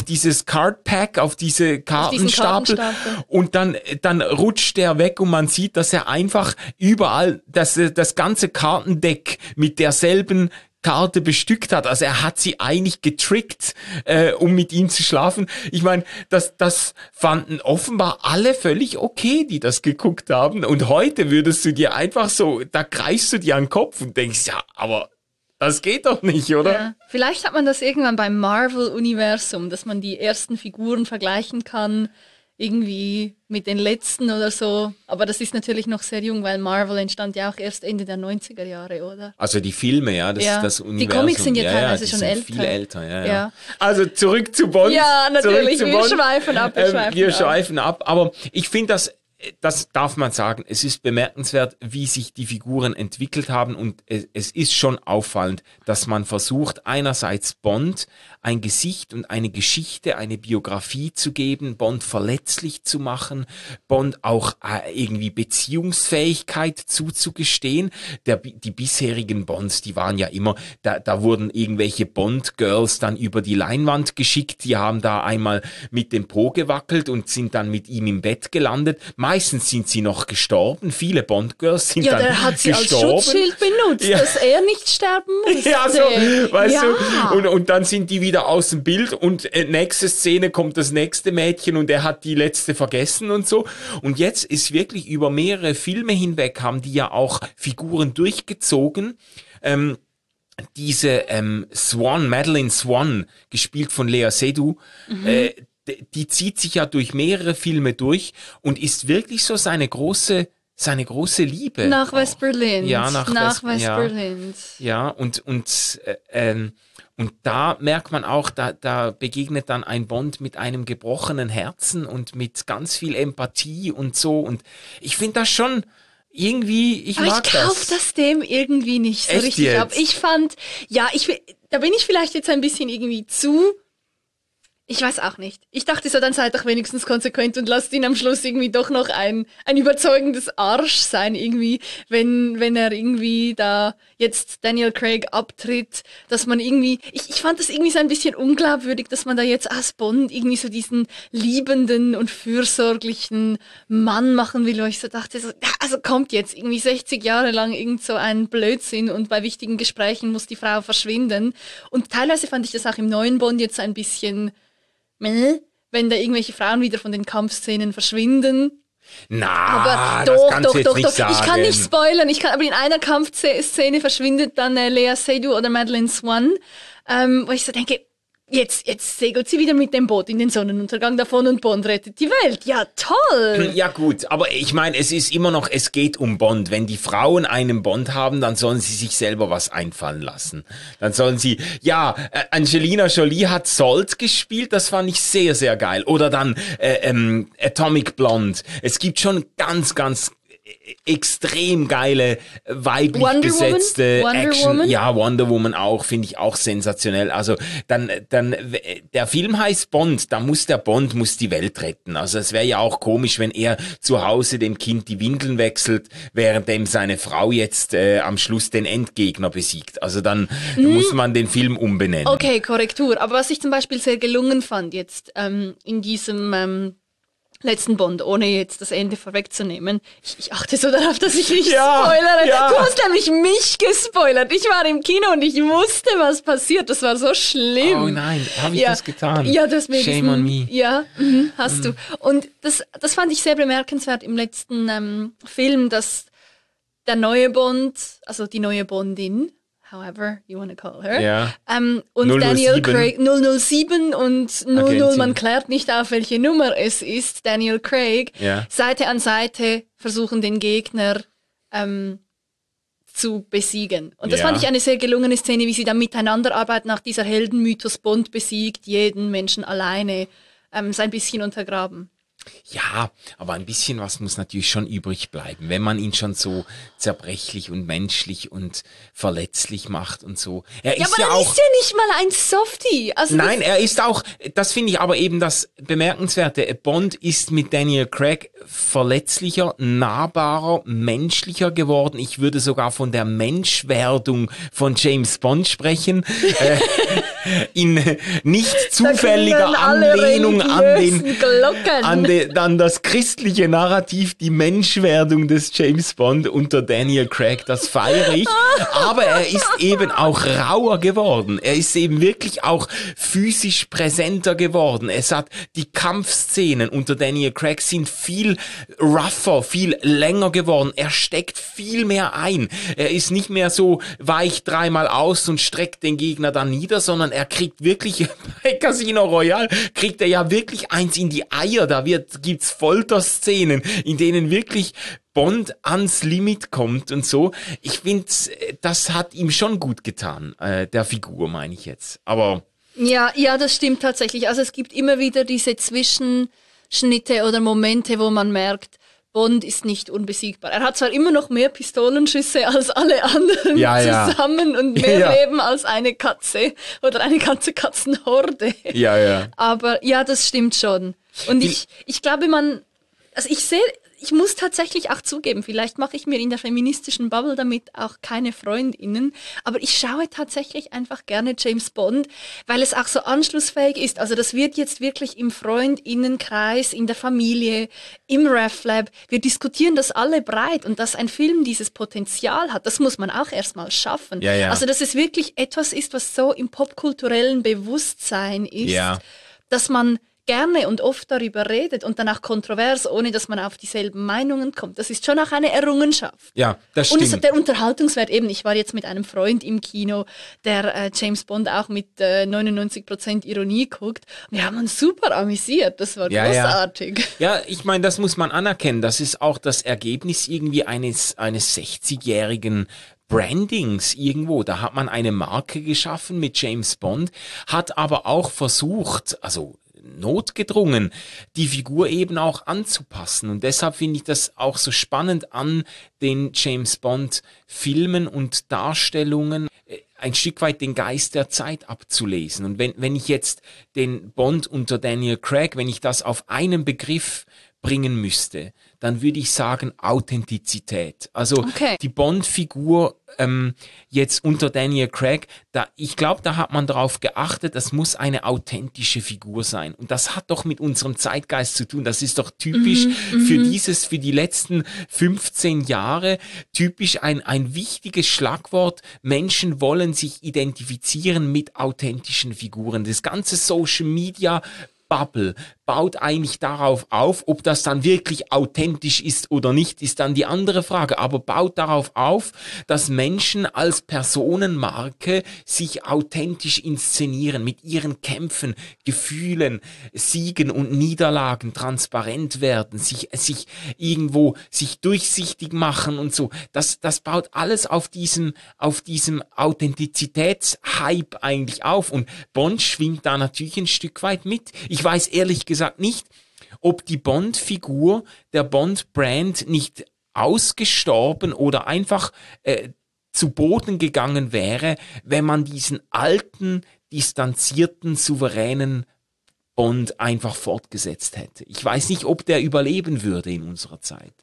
Card Pack, auf diese Kartenstapel Kartenstapel. und dann rutscht er weg und man sieht, dass er einfach überall das ganze Kartendeck mit derselben Karte bestückt hat. Also er hat sie eigentlich getrickt, um mit ihm zu schlafen. Ich meine, das fanden offenbar alle völlig okay, die das geguckt haben. Und heute würdest du dir einfach so, da greifst du dir an den Kopf und denkst, ja, aber das geht doch nicht, oder? Ja. Vielleicht hat man das irgendwann beim Marvel-Universum, dass man die ersten Figuren vergleichen kann, irgendwie mit den letzten oder so. Aber das ist natürlich noch sehr jung, weil Marvel entstand ja auch erst Ende der 90er Jahre, oder? Also die Filme, ja, das Universum. Die Comics sind ja teilweise die schon sind älter. viel älter, ja. Ja. Also zurück zu Bond. Ja, natürlich, Zurück zu wir Bond. schweifen ab, Wir schweifen ab, aber ich finde das darf man sagen, es ist bemerkenswert, wie sich die Figuren entwickelt haben und es ist schon auffallend, dass man versucht, einerseits Bond ein Gesicht und eine Geschichte, eine Biografie zu geben, Bond verletzlich zu machen, Bond auch irgendwie Beziehungsfähigkeit zuzugestehen. Die bisherigen Bonds, die waren ja immer, da wurden irgendwelche Bond-Girls dann über die Leinwand geschickt, die haben da einmal mit dem Po gewackelt und sind dann mit ihm im Bett gelandet. Meistens sind sie noch gestorben. Viele Bond-Girls sind dann der hat sie gestorben. als Schutzschild benutzt, Ja. dass er nicht sterben musste. Ja, so, weißt Ja. du, und dann sind die wieder aus dem Bild und nächste Szene kommt das nächste Mädchen und er hat die letzte vergessen und so. Und jetzt ist wirklich über mehrere Filme hinweg haben die ja auch Figuren durchgezogen. Diese Madeleine Swan, gespielt von Lea Seydoux, die zieht sich ja durch mehrere Filme durch und ist wirklich so seine große Liebe. Nach West-Berlin. Ja, nach West-Berlin. Ja, und da merkt man auch, da begegnet dann ein Bond mit einem gebrochenen Herzen und mit ganz viel Empathie und so. Und ich finde das schon irgendwie, ich Aber mag ich kauf das dem irgendwie nicht so Echt richtig jetzt? ab. Ich fand, ja, da bin ich vielleicht jetzt ein bisschen irgendwie zu. Ich weiß auch nicht. Ich dachte so, dann seid doch wenigstens konsequent und lasst ihn am Schluss irgendwie doch noch ein überzeugendes Arsch sein, irgendwie, wenn er irgendwie da jetzt Daniel Craig abtritt, dass man irgendwie, ich fand das irgendwie so ein bisschen unglaubwürdig, dass man da jetzt als Bond irgendwie so diesen liebenden und fürsorglichen Mann machen will, wo ich so dachte, so, ja, also kommt jetzt irgendwie 60 Jahre lang irgend so ein Blödsinn und bei wichtigen Gesprächen muss die Frau verschwinden. Und teilweise fand ich das auch im neuen Bond jetzt ein bisschen wenn da irgendwelche Frauen wieder von den Kampfszenen verschwinden. Na, Aber das doch, kannst du jetzt doch. nicht sagen. Ich kann nicht spoilern. Aber in einer Kampfszene verschwindet dann Lea Seydoux oder Madeleine Swan. wo ich so denke, Jetzt segelt sie wieder mit dem Boot in den Sonnenuntergang davon und Bond rettet die Welt. Ja, toll! Ja gut, aber ich meine, es ist immer noch, es geht um Bond. Wenn die Frauen einen Bond haben, dann sollen sie sich selber was einfallen lassen. Dann sollen sie, Angelina Jolie hat Salt gespielt, das fand ich sehr, sehr geil. Oder dann Atomic Blonde. Es gibt schon ganz, ganz extrem geile, weiblich besetzte Action. Ja, Wonder Woman auch, finde ich auch sensationell. Also dann, der Film heißt Bond, da muss der Bond die Welt retten. Also es wäre ja auch komisch, wenn er zu Hause dem Kind die Windeln wechselt, währenddem seine Frau jetzt am Schluss den Endgegner besiegt. Also dann muss man den Film umbenennen. Okay, Korrektur. Aber was ich zum Beispiel sehr gelungen fand jetzt in diesem letzten Bond, ohne jetzt das Ende vorwegzunehmen. Ich achte so darauf, dass ich nicht spoilere. Ja. Du hast nämlich mich gespoilert. Ich war im Kino und ich wusste, was passiert. Das war so schlimm. Oh nein, habe ich das getan? Ja, du hast mir Shame on me. Ja, hast du. Und das fand ich sehr bemerkenswert im letzten Film, dass der neue Bond, also die neue Bondin, however you want to call her. Ja. Und 007. Daniel Craig, 007 und 00, Agentin. man klärt nicht auf, welche Nummer es ist. Daniel Craig, Seite an Seite versuchen den Gegner zu besiegen. Und das fand ich eine sehr gelungene Szene, wie sie dann miteinander arbeiten, nach dieser Heldenmythos Bond besiegt, jeden Menschen alleine, ein bisschen untergraben. Ja, aber ein bisschen was muss natürlich schon übrig bleiben, wenn man ihn schon so zerbrechlich und menschlich und verletzlich macht und so. Er ist aber auch, ist ja nicht mal ein Softie. Also nein, er ist auch, das finde ich aber eben das Bemerkenswerte, Bond ist mit Daniel Craig verletzlicher, nahbarer, menschlicher geworden. Ich würde sogar von der Menschwerdung von James Bond sprechen. In nicht zufälliger Anlehnung an das christliche Narrativ, die Menschwerdung des James Bond unter Daniel Craig, das feiere ich. Aber er ist eben auch rauer geworden. Er ist eben wirklich auch physisch präsenter geworden. Es hat die Kampfszenen unter Daniel Craig sind viel rougher, viel länger geworden. Er steckt viel mehr ein. Er ist nicht mehr so weich dreimal aus und streckt den Gegner dann nieder, sondern er kriegt wirklich, bei Casino Royale kriegt er ja wirklich eins in die Eier. Da gibt's Folterszenen, in denen wirklich Bond ans Limit kommt und so. Ich finde, das hat ihm schon gut getan, der Figur, meine ich jetzt. Aber ja, das stimmt tatsächlich. Also es gibt immer wieder diese Zwischenschnitte oder Momente, wo man merkt, Bond ist nicht unbesiegbar. Er hat zwar immer noch mehr Pistolenschüsse als alle anderen zusammen und mehr Leben als eine Katze oder eine ganze Katzenhorde. Ja. Aber ja, das stimmt schon. Und ich glaube, ich muss tatsächlich auch zugeben, vielleicht mache ich mir in der feministischen Bubble damit auch keine FreundInnen, aber ich schaue tatsächlich einfach gerne James Bond, weil es auch so anschlussfähig ist. Also das wird jetzt wirklich im FreundInnenkreis, in der Familie, im RefLab, wir diskutieren das alle breit und dass ein Film dieses Potenzial hat, das muss man auch erstmal schaffen. Ja. Also dass es wirklich etwas ist, was so im popkulturellen Bewusstsein ist, dass man gerne und oft darüber redet und dann auch kontrovers, ohne dass man auf dieselben Meinungen kommt. Das ist schon auch eine Errungenschaft. Ja, das stimmt. Und der Unterhaltungswert eben, ich war jetzt mit einem Freund im Kino, der James Bond auch mit 99% Ironie guckt. Wir haben uns super amüsiert, das war großartig. Ja, ich meine, das muss man anerkennen. Das ist auch das Ergebnis irgendwie eines 60-jährigen Brandings irgendwo. Da hat man eine Marke geschaffen mit James Bond, hat aber auch versucht, also notgedrungen, die Figur eben auch anzupassen. Und deshalb finde ich das auch so spannend an den James Bond Filmen und Darstellungen, ein Stück weit den Geist der Zeit abzulesen. Und wenn ich jetzt den Bond unter Daniel Craig, wenn ich das auf einen Begriff bringen müsste, dann würde ich sagen Authentizität. Also die Bond-Figur jetzt unter Daniel Craig, ich glaube, da hat man darauf geachtet, das muss eine authentische Figur sein. Und das hat doch mit unserem Zeitgeist zu tun. Das ist doch typisch für die letzten 15 Jahre, typisch ein wichtiges Schlagwort. Menschen wollen sich identifizieren mit authentischen Figuren. Das ganze Social Media Bubble baut eigentlich darauf auf, ob das dann wirklich authentisch ist oder nicht, ist dann die andere Frage, aber baut darauf auf, dass Menschen als Personenmarke sich authentisch inszenieren, mit ihren Kämpfen, Gefühlen, Siegen und Niederlagen transparent werden, sich irgendwo sich durchsichtig machen und so. Das baut alles auf diesem Authentizitätshype eigentlich auf und Bond schwingt da natürlich ein Stück weit mit. Ich weiß ehrlich gesagt nicht, ob die Bond-Figur, der Bond-Brand nicht ausgestorben oder einfach zu Boden gegangen wäre, wenn man diesen alten, distanzierten, souveränen Bond einfach fortgesetzt hätte. Ich weiß nicht, ob der überleben würde in unserer Zeit.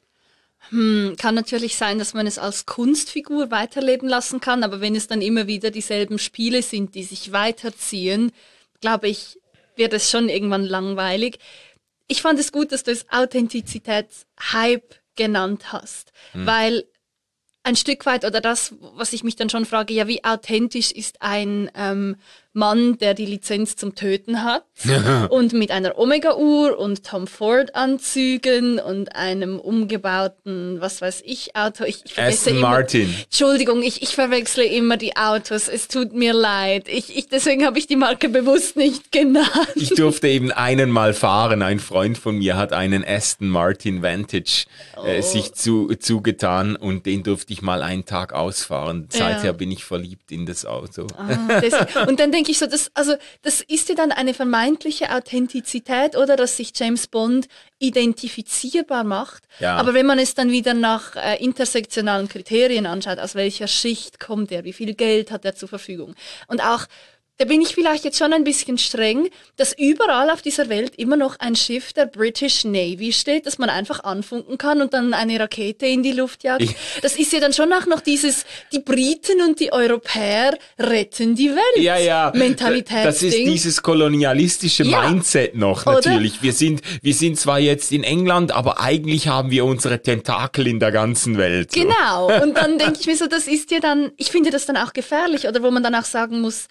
Kann natürlich sein, dass man es als Kunstfigur weiterleben lassen kann, aber wenn es dann immer wieder dieselben Spiele sind, die sich weiterziehen, glaube ich, wird es schon irgendwann langweilig. Ich fand es gut, dass du es Authentizitätshype genannt hast, weil ein Stück weit, oder das, was ich mich dann schon frage, ja, wie authentisch ist ein Mann, der die Lizenz zum Töten hat und mit einer Omega-Uhr und Tom Ford-Anzügen und einem umgebauten, was weiß ich, Auto. Ich vergesse Aston immer, Martin. Entschuldigung, ich verwechsle immer die Autos. Es tut mir leid. Deswegen habe ich die Marke bewusst nicht genannt. Ich durfte eben einen mal fahren. Ein Freund von mir hat einen Aston Martin Vantage sich zugetan und den durfte ich mal einen Tag ausfahren. Seither bin ich verliebt in das Auto. Und dann denke ich so, das ist ja dann eine vermeintliche Authentizität, oder, dass sich James Bond identifizierbar macht. Ja. Aber wenn man es dann wieder nach intersektionalen Kriterien anschaut, aus welcher Schicht kommt er, wie viel Geld hat er zur Verfügung und auch, da bin ich vielleicht jetzt schon ein bisschen streng, dass überall auf dieser Welt immer noch ein Schiff der British Navy steht, das man einfach anfunken kann und dann eine Rakete in die Luft jagt. Das ist ja dann schon auch noch dieses, die Briten und die Europäer retten die Welt. Mentalitätsding. Das ist dieses kolonialistische Mindset noch, natürlich. Wir sind zwar jetzt in England, aber eigentlich haben wir unsere Tentakel in der ganzen Welt. So. Genau. Und dann denke ich mir so, das ist ja dann, ich finde das dann auch gefährlich, oder wo man dann auch sagen muss,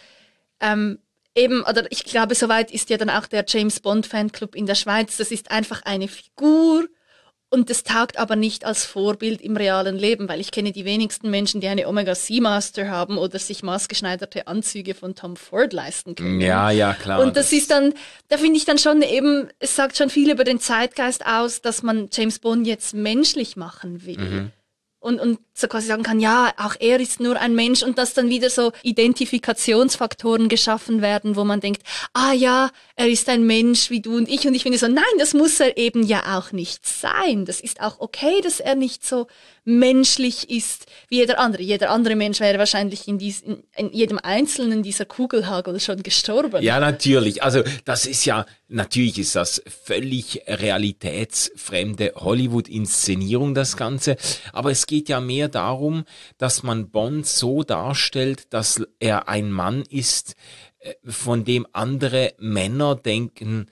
oder ich glaube, soweit ist ja dann auch der James Bond Fanclub in der Schweiz. Das ist einfach eine Figur und das taugt aber nicht als Vorbild im realen Leben, weil ich kenne die wenigsten Menschen, die eine Omega Seamaster haben oder sich maßgeschneiderte Anzüge von Tom Ford leisten können. Ja, klar. Und das ist dann, da finde ich dann schon eben, es sagt schon viel über den Zeitgeist aus, dass man James Bond jetzt menschlich machen will. Und so quasi sagen kann, ja, auch er ist nur ein Mensch und dass dann wieder so Identifikationsfaktoren geschaffen werden, wo man denkt, ah ja, er ist ein Mensch wie du und ich finde so, nein, das muss er eben ja auch nicht sein. Das ist auch okay, dass er nicht so menschlich ist wie jeder andere. Jeder andere Mensch wäre wahrscheinlich in jedem einzelnen dieser Kugelhagel schon gestorben. Ja, natürlich. Also natürlich ist das völlig realitätsfremde Hollywood-Inszenierung, das Ganze. Aber es geht ja mehr darum, dass man Bond so darstellt, dass er ein Mann ist, von dem andere Männer denken,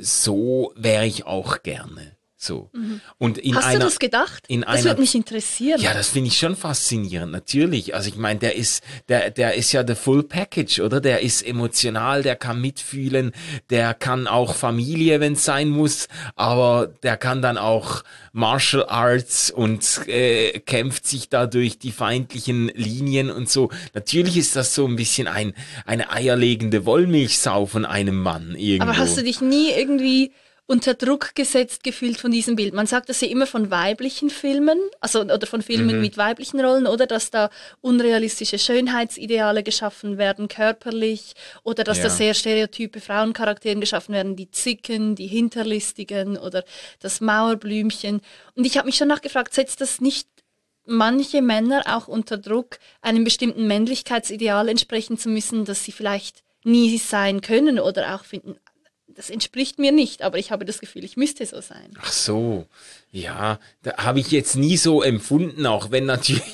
so wäre ich auch gerne. So. Und Hast du das gedacht? Das würde mich interessieren. Ja, das finde ich schon faszinierend, natürlich. Also ich meine, der ist ja the full package, oder? Der ist emotional, der kann mitfühlen, der kann auch Familie, wenn es sein muss, aber der kann dann auch Martial Arts und kämpft sich da durch die feindlichen Linien und so. Natürlich ist das so ein bisschen eine eierlegende Wollmilchsau von einem Mann irgendwo. Aber hast du dich nie irgendwie unter Druck gesetzt gefühlt von diesem Bild? Man sagt das ja immer von weiblichen Filmen, oder von Filmen mit weiblichen Rollen, oder dass da unrealistische Schönheitsideale geschaffen werden, körperlich, oder dass da sehr stereotype Frauencharaktere geschaffen werden, die Zicken, die Hinterlistigen oder das Mauerblümchen. Und ich habe mich schon nachgefragt, setzt das nicht manche Männer auch unter Druck, einem bestimmten Männlichkeitsideal entsprechen zu müssen, das sie vielleicht nie sein können oder auch finden, das entspricht mir nicht, aber ich habe das Gefühl, ich müsste so sein. Ach so, ja, da habe ich jetzt nie so empfunden, auch wenn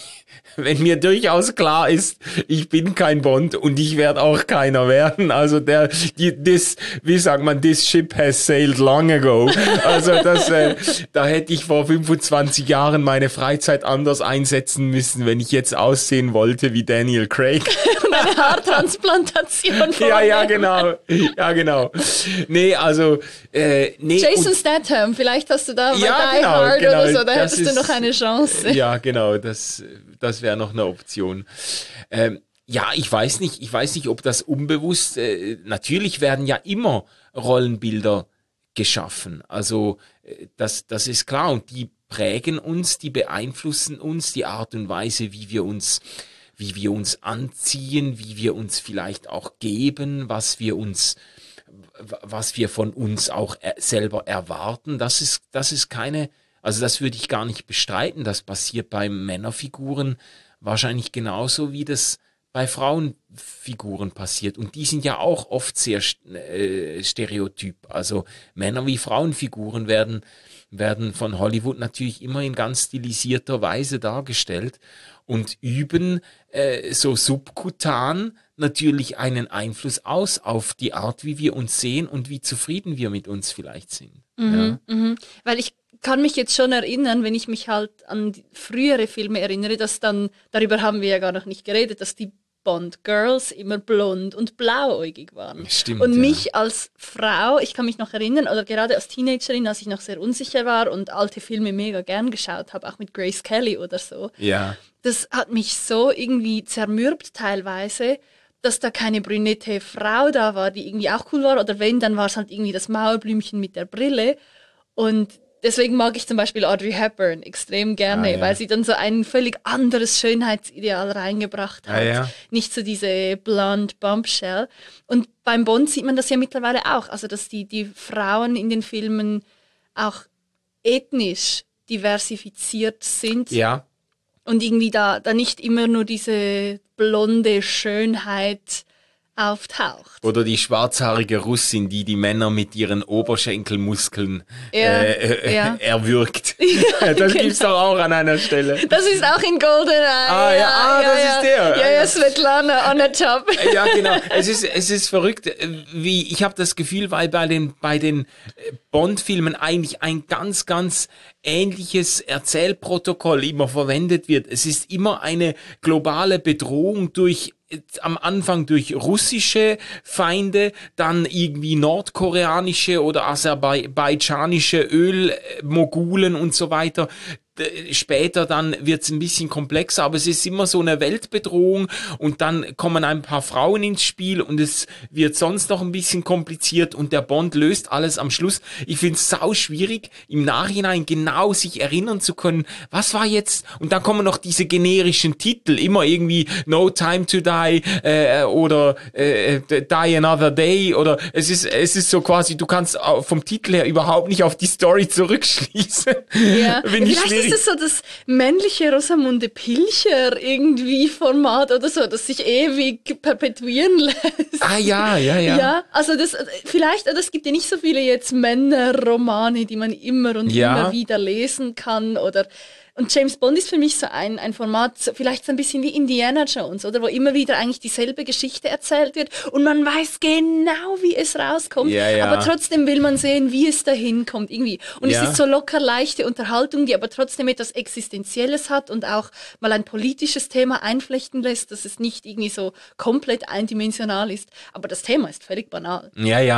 mir durchaus klar ist, ich bin kein Bond und ich werde auch keiner werden. Also wie sagt man, this ship has sailed long ago. Also da hätte ich vor 25 Jahren meine Freizeit anders einsetzen müssen, wenn ich jetzt aussehen wollte wie Daniel Craig. und eine Haartransplantation vornehmen. Ja, genau. Ja, genau. Nee, also, nee. Jason Statham, vielleicht hast du da bei Ja, Die genau, Hard genau. oder so, da Das hättest du noch eine Chance. Ja, genau, das wäre noch eine Option. Ja, ich weiß nicht, ob das unbewusst, natürlich werden ja immer Rollenbilder geschaffen. Also, das ist klar und die prägen uns, die beeinflussen uns, die Art und Weise, wie wir uns anziehen, wie wir uns vielleicht auch geben, was wir von uns auch selber erwarten. Das ist keine, also das würde ich gar nicht bestreiten. Das passiert bei Männerfiguren wahrscheinlich genauso, wie das bei Frauenfiguren passiert. Und die sind ja auch oft sehr stereotyp. Also Männer wie Frauenfiguren werden von Hollywood natürlich immer in ganz stilisierter Weise dargestellt und üben so subkutan natürlich einen Einfluss aus auf die Art, wie wir uns sehen und wie zufrieden wir mit uns vielleicht sind. Ja. Weil ich kann mich jetzt schon erinnern, wenn ich mich halt an frühere Filme erinnere, dass dann, darüber haben wir ja gar noch nicht geredet, dass die Bond-Girls immer blond und blauäugig waren. Stimmt, und ja. mich als Frau, ich kann mich noch erinnern, oder gerade als Teenagerin, als ich noch sehr unsicher war und alte Filme mega gern geschaut habe, auch mit Grace Kelly oder so, Ja. das hat mich so irgendwie zermürbt teilweise, dass da keine brünette Frau da war, die irgendwie auch cool war. Oder wenn, dann war es halt irgendwie das Mauerblümchen mit der Brille. Und deswegen mag ich zum Beispiel Audrey Hepburn extrem gerne, ja. weil sie dann so ein völlig anderes Schönheitsideal reingebracht hat. Ja. Nicht so diese blonde Bombshell. Und beim Bond sieht man das ja mittlerweile auch. Also, dass die Frauen in den Filmen auch ethnisch diversifiziert sind. Ja. Und irgendwie da nicht immer nur diese blonde Schönheit auftaucht. Oder die schwarzhaarige Russin, die Männer mit ihren Oberschenkelmuskeln erwürgt. Das genau. gibt's doch auch an einer Stelle. Das ist auch in GoldenEye. Ist der. Ja, Svetlana on the top. Ja, genau. Es ist verrückt, ich habe das Gefühl, weil bei den Bond-Filmen eigentlich ein ganz, ganz ähnliches Erzählprotokoll immer verwendet wird. Es ist immer eine globale Bedrohung am Anfang durch russische Feinde, dann irgendwie nordkoreanische oder aserbaidschanische Ölmogulen und so weiter. Später dann wird's ein bisschen komplexer, aber es ist immer so eine Weltbedrohung und dann kommen ein paar Frauen ins Spiel und es wird sonst noch ein bisschen kompliziert und der Bond löst alles am Schluss. Ich find's sau schwierig, im Nachhinein genau sich erinnern zu können, was war jetzt, und dann kommen noch diese generischen Titel, immer irgendwie No Time to Die oder Die Another Day oder es ist so quasi, du kannst vom Titel her überhaupt nicht auf die Story zurückschließen. Ja. Vielleicht ist es so das männliche Rosamunde Pilcher irgendwie Format oder so, das sich ewig perpetuieren lässt. Ja. Ja, also das gibt ja nicht so viele jetzt Männerromane, die man immer und immer wieder lesen kann und James Bond ist für mich so ein Format, vielleicht so ein bisschen wie Indiana Jones, oder? Wo immer wieder eigentlich dieselbe Geschichte erzählt wird und man weiß genau, wie es rauskommt, aber trotzdem will man sehen, wie es dahin kommt irgendwie. Und es ist so locker leichte Unterhaltung, die aber trotzdem etwas Existenzielles hat und auch mal ein politisches Thema einflechten lässt, dass es nicht irgendwie so komplett eindimensional ist. Aber das Thema ist völlig banal.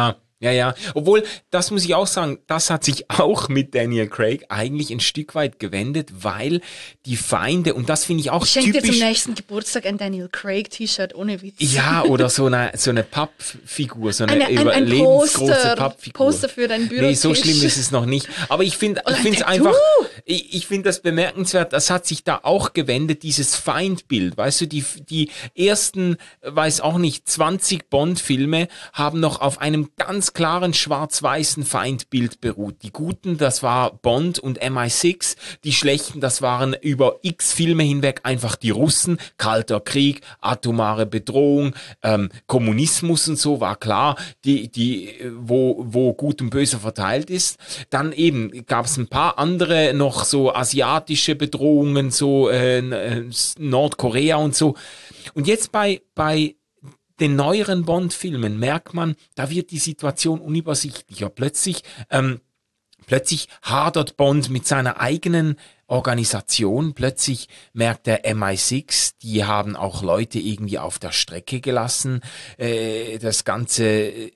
Ja. Obwohl, das muss ich auch sagen, das hat sich auch mit Daniel Craig eigentlich ein Stück weit gewendet, weil die Feinde, und das finde ich auch typisch... Ich schenke dir zum nächsten Geburtstag ein Daniel Craig T-Shirt, ohne Witz. Ja, oder so eine Pappfigur, so eine ein lebensgroße Pappfigur. Poster für dein Büro. Nee, so schlimm ist es noch nicht. Aber ich finde es einfach, ich finde das bemerkenswert, das hat sich da auch gewendet, dieses Feindbild. Weißt du, die ersten, weiß auch nicht, 20 Bond-Filme haben noch auf einem ganz klaren schwarz-weißen Feindbild beruht. Die Guten, das war Bond und MI6. Die Schlechten, das waren über x Filme hinweg einfach die Russen. Kalter Krieg, atomare Bedrohung, Kommunismus und so, war klar, wo Gut und Böse verteilt ist. Dann eben gab es ein paar andere noch so asiatische Bedrohungen, so Nordkorea und so. Und jetzt bei den neueren Bond-Filmen merkt man, da wird die Situation unübersichtlicher. Plötzlich hadert Bond mit seiner eigenen Organisation. Plötzlich merkt der MI6, die haben auch Leute irgendwie auf der Strecke gelassen. Das Ganze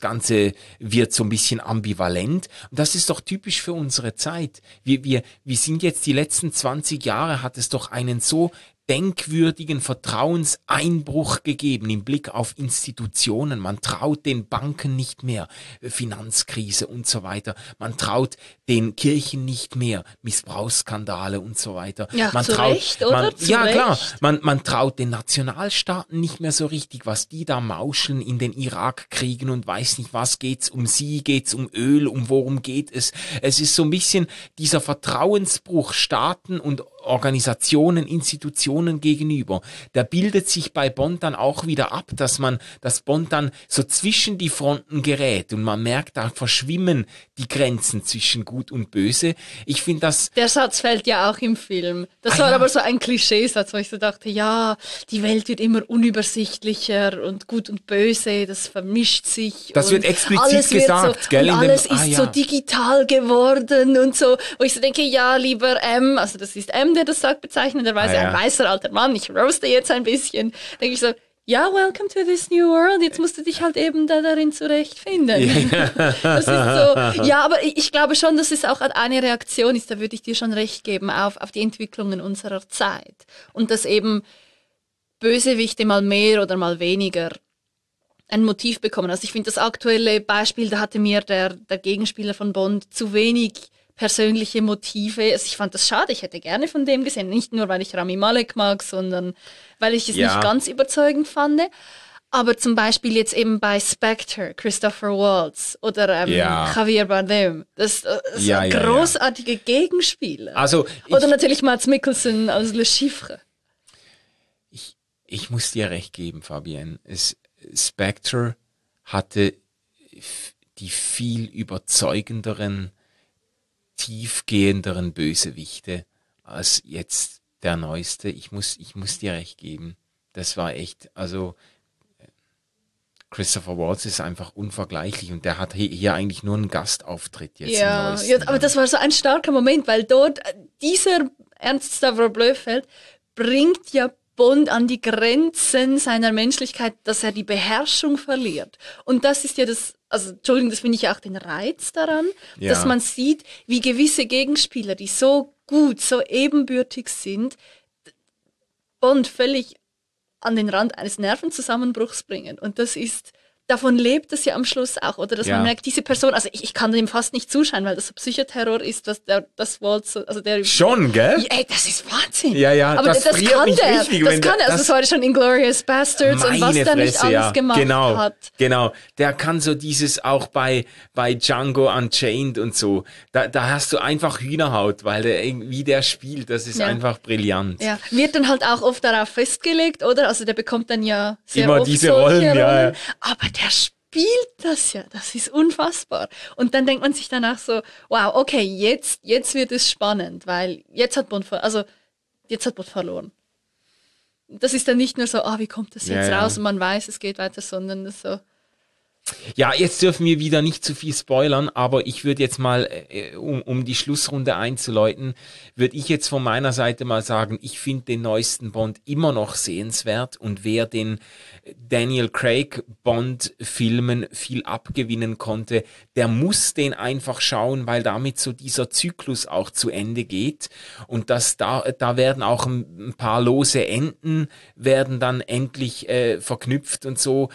wird so ein bisschen ambivalent. Und das ist doch typisch für unsere Zeit. Wir sind jetzt die letzten 20 Jahre, hat es doch einen so denkwürdigen Vertrauenseinbruch gegeben im Blick auf Institutionen. Man traut den Banken nicht mehr, Finanzkrise und so weiter. Man traut den Kirchen nicht mehr, Missbrauchsskandale und so weiter. Ja, Man zu traut, Recht, oder? man, Zu ja Recht. klar, man traut den Nationalstaaten nicht mehr so richtig, was die da mauscheln in den Irakkriegen und weiß nicht was, geht's um sie, geht's um Öl, worum geht es? Es ist so ein bisschen dieser Vertrauensbruch Staaten und Organisationen, Institutionen gegenüber. Der bildet sich bei Bond dann auch wieder ab, dass Bond dann so zwischen die Fronten gerät und man merkt, da verschwimmen die Grenzen zwischen Gut und Böse. Ich finde das... Der Satz fällt ja auch im Film. Das war aber so ein Klischeesatz, wo ich so dachte, ja, die Welt wird immer unübersichtlicher und Gut und Böse, das vermischt sich. Das wird explizit gesagt, so, gell? Und alles ist so digital geworden und so. Wo ich so denke, ja, lieber M, also das ist M, der das sagt, bezeichnenderweise ein weißer alter Mann, ich roaste jetzt ein bisschen, denke ich so, ja, welcome to this new world, jetzt musst du dich halt eben darin zurechtfinden. Das ist so, ja, aber ich glaube schon, dass es auch eine Reaktion ist, da würde ich dir schon recht geben, auf die Entwicklungen unserer Zeit. Und dass eben Bösewichte mal mehr oder mal weniger ein Motiv bekommen. Also ich finde das aktuelle Beispiel, da hatte mir der Gegenspieler von Bond zu wenig persönliche Motive. Also ich fand das schade, ich hätte gerne von dem gesehen. Nicht nur, weil ich Rami Malek mag, sondern weil ich es nicht ganz überzeugend fand. Aber zum Beispiel jetzt eben bei Spectre, Christopher Waltz oder Javier Bardem. Das sind großartige Gegenspieler. Also oder natürlich Mads Mikkelsen als Le Chiffre. Ich muss dir recht geben, Fabienne. Spectre hatte die viel überzeugenderen, tiefgehenderen Bösewichte als jetzt der neueste. Ich muss dir recht geben. Das war echt, also Christopher Waltz ist einfach unvergleichlich und der hat hier eigentlich nur einen Gastauftritt jetzt. Ja, aber das war so ein starker Moment, weil dort dieser Ernst Stavro Blofeld bringt ja Bond an die Grenzen seiner Menschlichkeit, dass er die Beherrschung verliert. Und das ist ja das, also Entschuldigung, das finde ich ja auch den Reiz daran, dass man sieht, wie gewisse Gegenspieler, die so gut, so ebenbürtig sind, Bond völlig an den Rand eines Nervenzusammenbruchs bringen. Und das ist, davon lebt es ja am Schluss auch, oder? Dass man merkt, diese Person, also ich kann dem fast nicht zuschauen, weil das so Psychoterror ist, was das Waltz, also der... Schon, gell? Ey, das ist Wahnsinn. Ja, aber das kann der. Richtig, das kann er. Also das war schon Inglourious Bastards und was der nicht alles gemacht hat. Genau. Der kann so dieses auch bei Django Unchained und so. Da hast du einfach Hühnerhaut, weil wie der spielt, das ist einfach brillant. Ja, wird dann halt auch oft darauf festgelegt, oder? Also der bekommt dann ja sehr immer oft diese Rollen. Ja. Aber der spielt das ja, das ist unfassbar. Und dann denkt man sich danach so, wow, okay, jetzt wird es spannend, weil jetzt hat Bond verloren. Das ist dann nicht nur so, wie kommt das jetzt raus und man weiß, es geht weiter, sondern das so. Ja, jetzt dürfen wir wieder nicht zu viel spoilern, aber ich würde jetzt mal, um die Schlussrunde einzuläuten, würde ich jetzt von meiner Seite mal sagen, ich finde den neuesten Bond immer noch sehenswert und wer den Daniel Craig Bond-Filmen viel abgewinnen konnte, der muss den einfach schauen, weil damit so dieser Zyklus auch zu Ende geht und dass da werden auch ein paar lose Enden werden dann endlich verknüpft und so,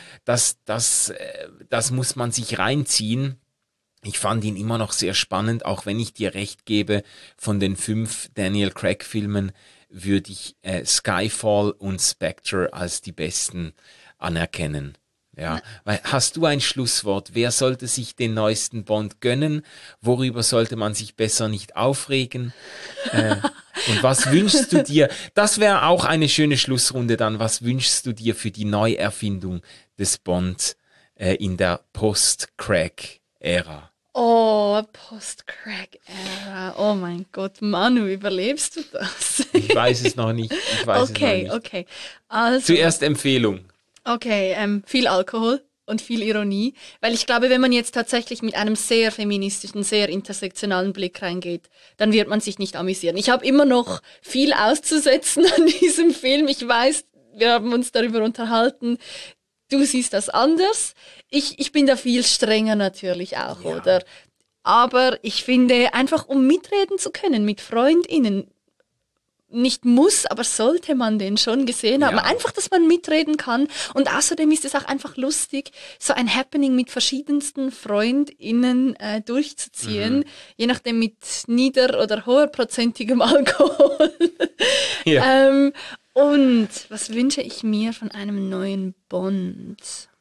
das muss man sich reinziehen. Ich fand ihn immer noch sehr spannend, auch wenn ich dir recht gebe, von den 5 Daniel Craig-Filmen würde ich Skyfall und Spectre als die besten anerkennen. Ja, weil hast du ein Schlusswort? Wer sollte sich den neuesten Bond gönnen? Worüber sollte man sich besser nicht aufregen? Und was wünschst du dir? Das wäre auch eine schöne Schlussrunde dann. Was wünschst du dir für die Neuerfindung des Bond in der Post-Craig-Ära? Oh, Post-Craig-Ära. Oh mein Gott, Manu, überlebst du das? Ich weiß es noch nicht. Okay. Also, zuerst Empfehlung. Okay, viel Alkohol. und viel Ironie, weil ich glaube, wenn man jetzt tatsächlich mit einem sehr feministischen, sehr intersektionalen Blick reingeht, dann wird man sich nicht amüsieren. Ich habe immer noch viel auszusetzen an diesem Film. Ich weiß, wir haben uns darüber unterhalten. Du siehst das anders. Ich bin da viel strenger natürlich auch, ja. Oder? Aber ich finde, einfach um mitreden zu können mit FreundInnen, nicht muss, aber sollte man den schon gesehen haben. Einfach, dass man mitreden kann. Und außerdem ist es auch einfach lustig, so ein Happening mit verschiedensten FreundInnen durchzuziehen. Je nachdem mit nieder- oder hoherprozentigem Alkohol. Ja. Und was wünsche ich mir von einem neuen Bond?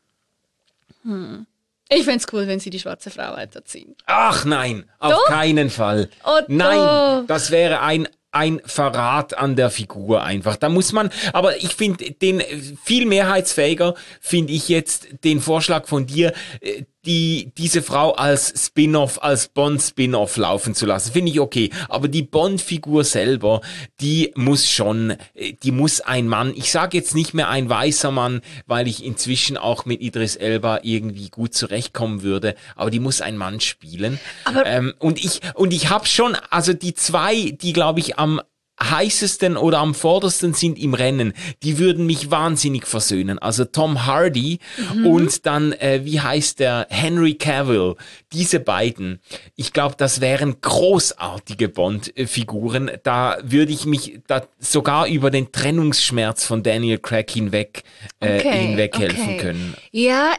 Ich fände es cool, wenn sie die schwarze Frau weiterziehen. Ach nein, auf keinen Fall. Nein, das wäre ein Verrat an der Figur einfach. Da muss man, aber ich finde den viel mehrheitsfähiger, finde ich jetzt den Vorschlag von dir, diese Frau als Spin-off, als Bond-Spin-off laufen zu lassen. Finde ich okay. Aber die Bond-Figur selber, die muss ein Mann, ich sage jetzt nicht mehr ein weißer Mann, weil ich inzwischen auch mit Idris Elba irgendwie gut zurechtkommen würde, aber die muss ein Mann spielen. Und ich habe schon, also die zwei, die glaube ich am heißesten oder am vordersten sind im Rennen, die würden mich wahnsinnig versöhnen. Also Tom Hardy und dann, wie heißt der, Henry Cavill. Diese beiden, ich glaube, das wären großartige Bond-Figuren. Da würde ich mich da sogar über den Trennungsschmerz von Daniel Craig hinweghelfen können. Ja,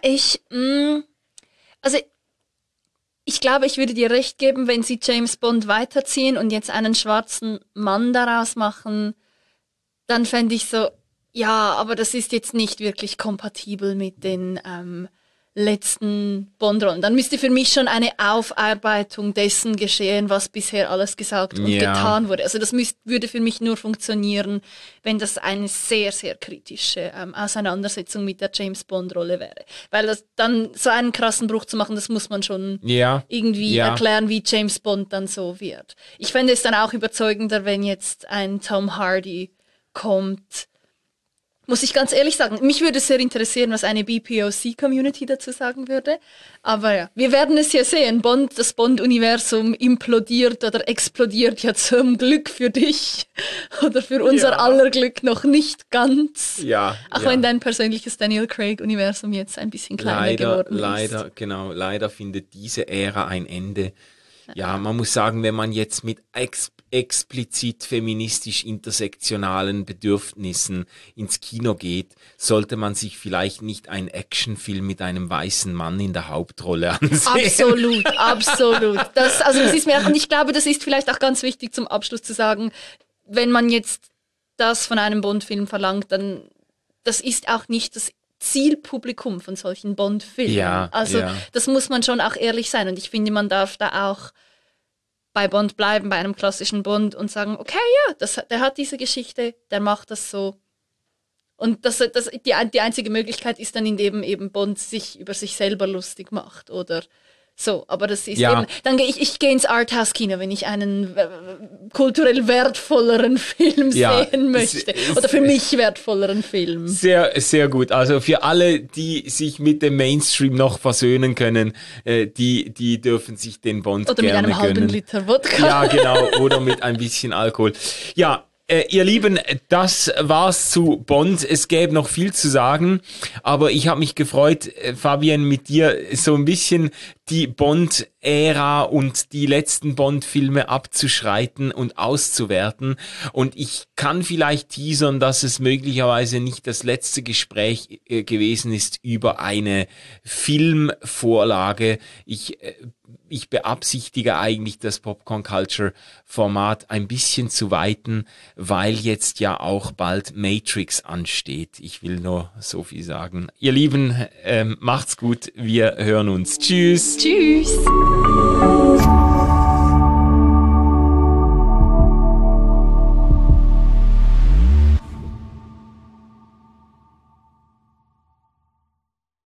ich glaube, ich würde dir recht geben, wenn sie James Bond weiterziehen und jetzt einen schwarzen Mann daraus machen, dann fände ich so, ja, aber das ist jetzt nicht wirklich kompatibel mit den letzten Bond-Rollen. Dann müsste für mich schon eine Aufarbeitung dessen geschehen, was bisher alles gesagt und getan wurde. Also das würde für mich nur funktionieren, wenn das eine sehr, sehr kritische Auseinandersetzung mit der James-Bond-Rolle wäre. Weil das dann so einen krassen Bruch zu machen, das muss man schon irgendwie erklären, wie James Bond dann so wird. Ich fände es dann auch überzeugender, wenn jetzt ein Tom Hardy kommt. Muss ich ganz ehrlich sagen, mich würde es sehr interessieren, was eine BPOC-Community dazu sagen würde. Aber ja, wir werden es ja sehen. Das Bond-Universum implodiert oder explodiert ja zum Glück für dich oder für unser aller Glück noch nicht ganz. Ja. Auch wenn dein persönliches Daniel Craig-Universum jetzt ein bisschen kleiner geworden ist. Leider findet diese Ära ein Ende. Ja, man muss sagen, wenn man jetzt mit explizit feministisch-intersektionalen Bedürfnissen ins Kino geht, sollte man sich vielleicht nicht einen Actionfilm mit einem weißen Mann in der Hauptrolle ansehen. Absolut. Das ist mir, und ich glaube, das ist vielleicht auch ganz wichtig zum Abschluss zu sagen, wenn man jetzt das von einem Bond-Film verlangt, dann das ist auch nicht das Zielpublikum von solchen Bond-Filmen. Das muss man schon auch ehrlich sein. Und ich finde, man darf da auch bei Bond bleiben, bei einem klassischen Bond und sagen, okay, der hat diese Geschichte, der macht das so. Und die einzige Möglichkeit ist dann, indem eben Bond sich über sich selber lustig macht oder so. Aber das ist eben, dann gehe ich gehe ins Arthouse-Kino, wenn ich einen kulturell wertvolleren Film sehen möchte. Oder für mich wertvolleren Film. Sehr, sehr gut. Also für alle, die sich mit dem Mainstream noch versöhnen können, die dürfen sich den Bond oder gerne mit einem halben Liter Wodka. Ja, genau. Oder mit ein bisschen Alkohol. Ja. Ihr Lieben, das war's zu Bond. Es gäbe noch viel zu sagen, aber ich habe mich gefreut, Fabienne, mit dir so ein bisschen die Bond-Ära und die letzten Bond-Filme abzuschreiten und auszuwerten. Und ich kann vielleicht teasern, dass es möglicherweise nicht das letzte Gespräch gewesen ist über eine Filmvorlage. Ich beabsichtige eigentlich, das Popcorn-Culture-Format ein bisschen zu weiten, weil jetzt ja auch bald Matrix ansteht. Ich will nur so viel sagen. Ihr Lieben, macht's gut. Wir hören uns. Tschüss. Tschüss.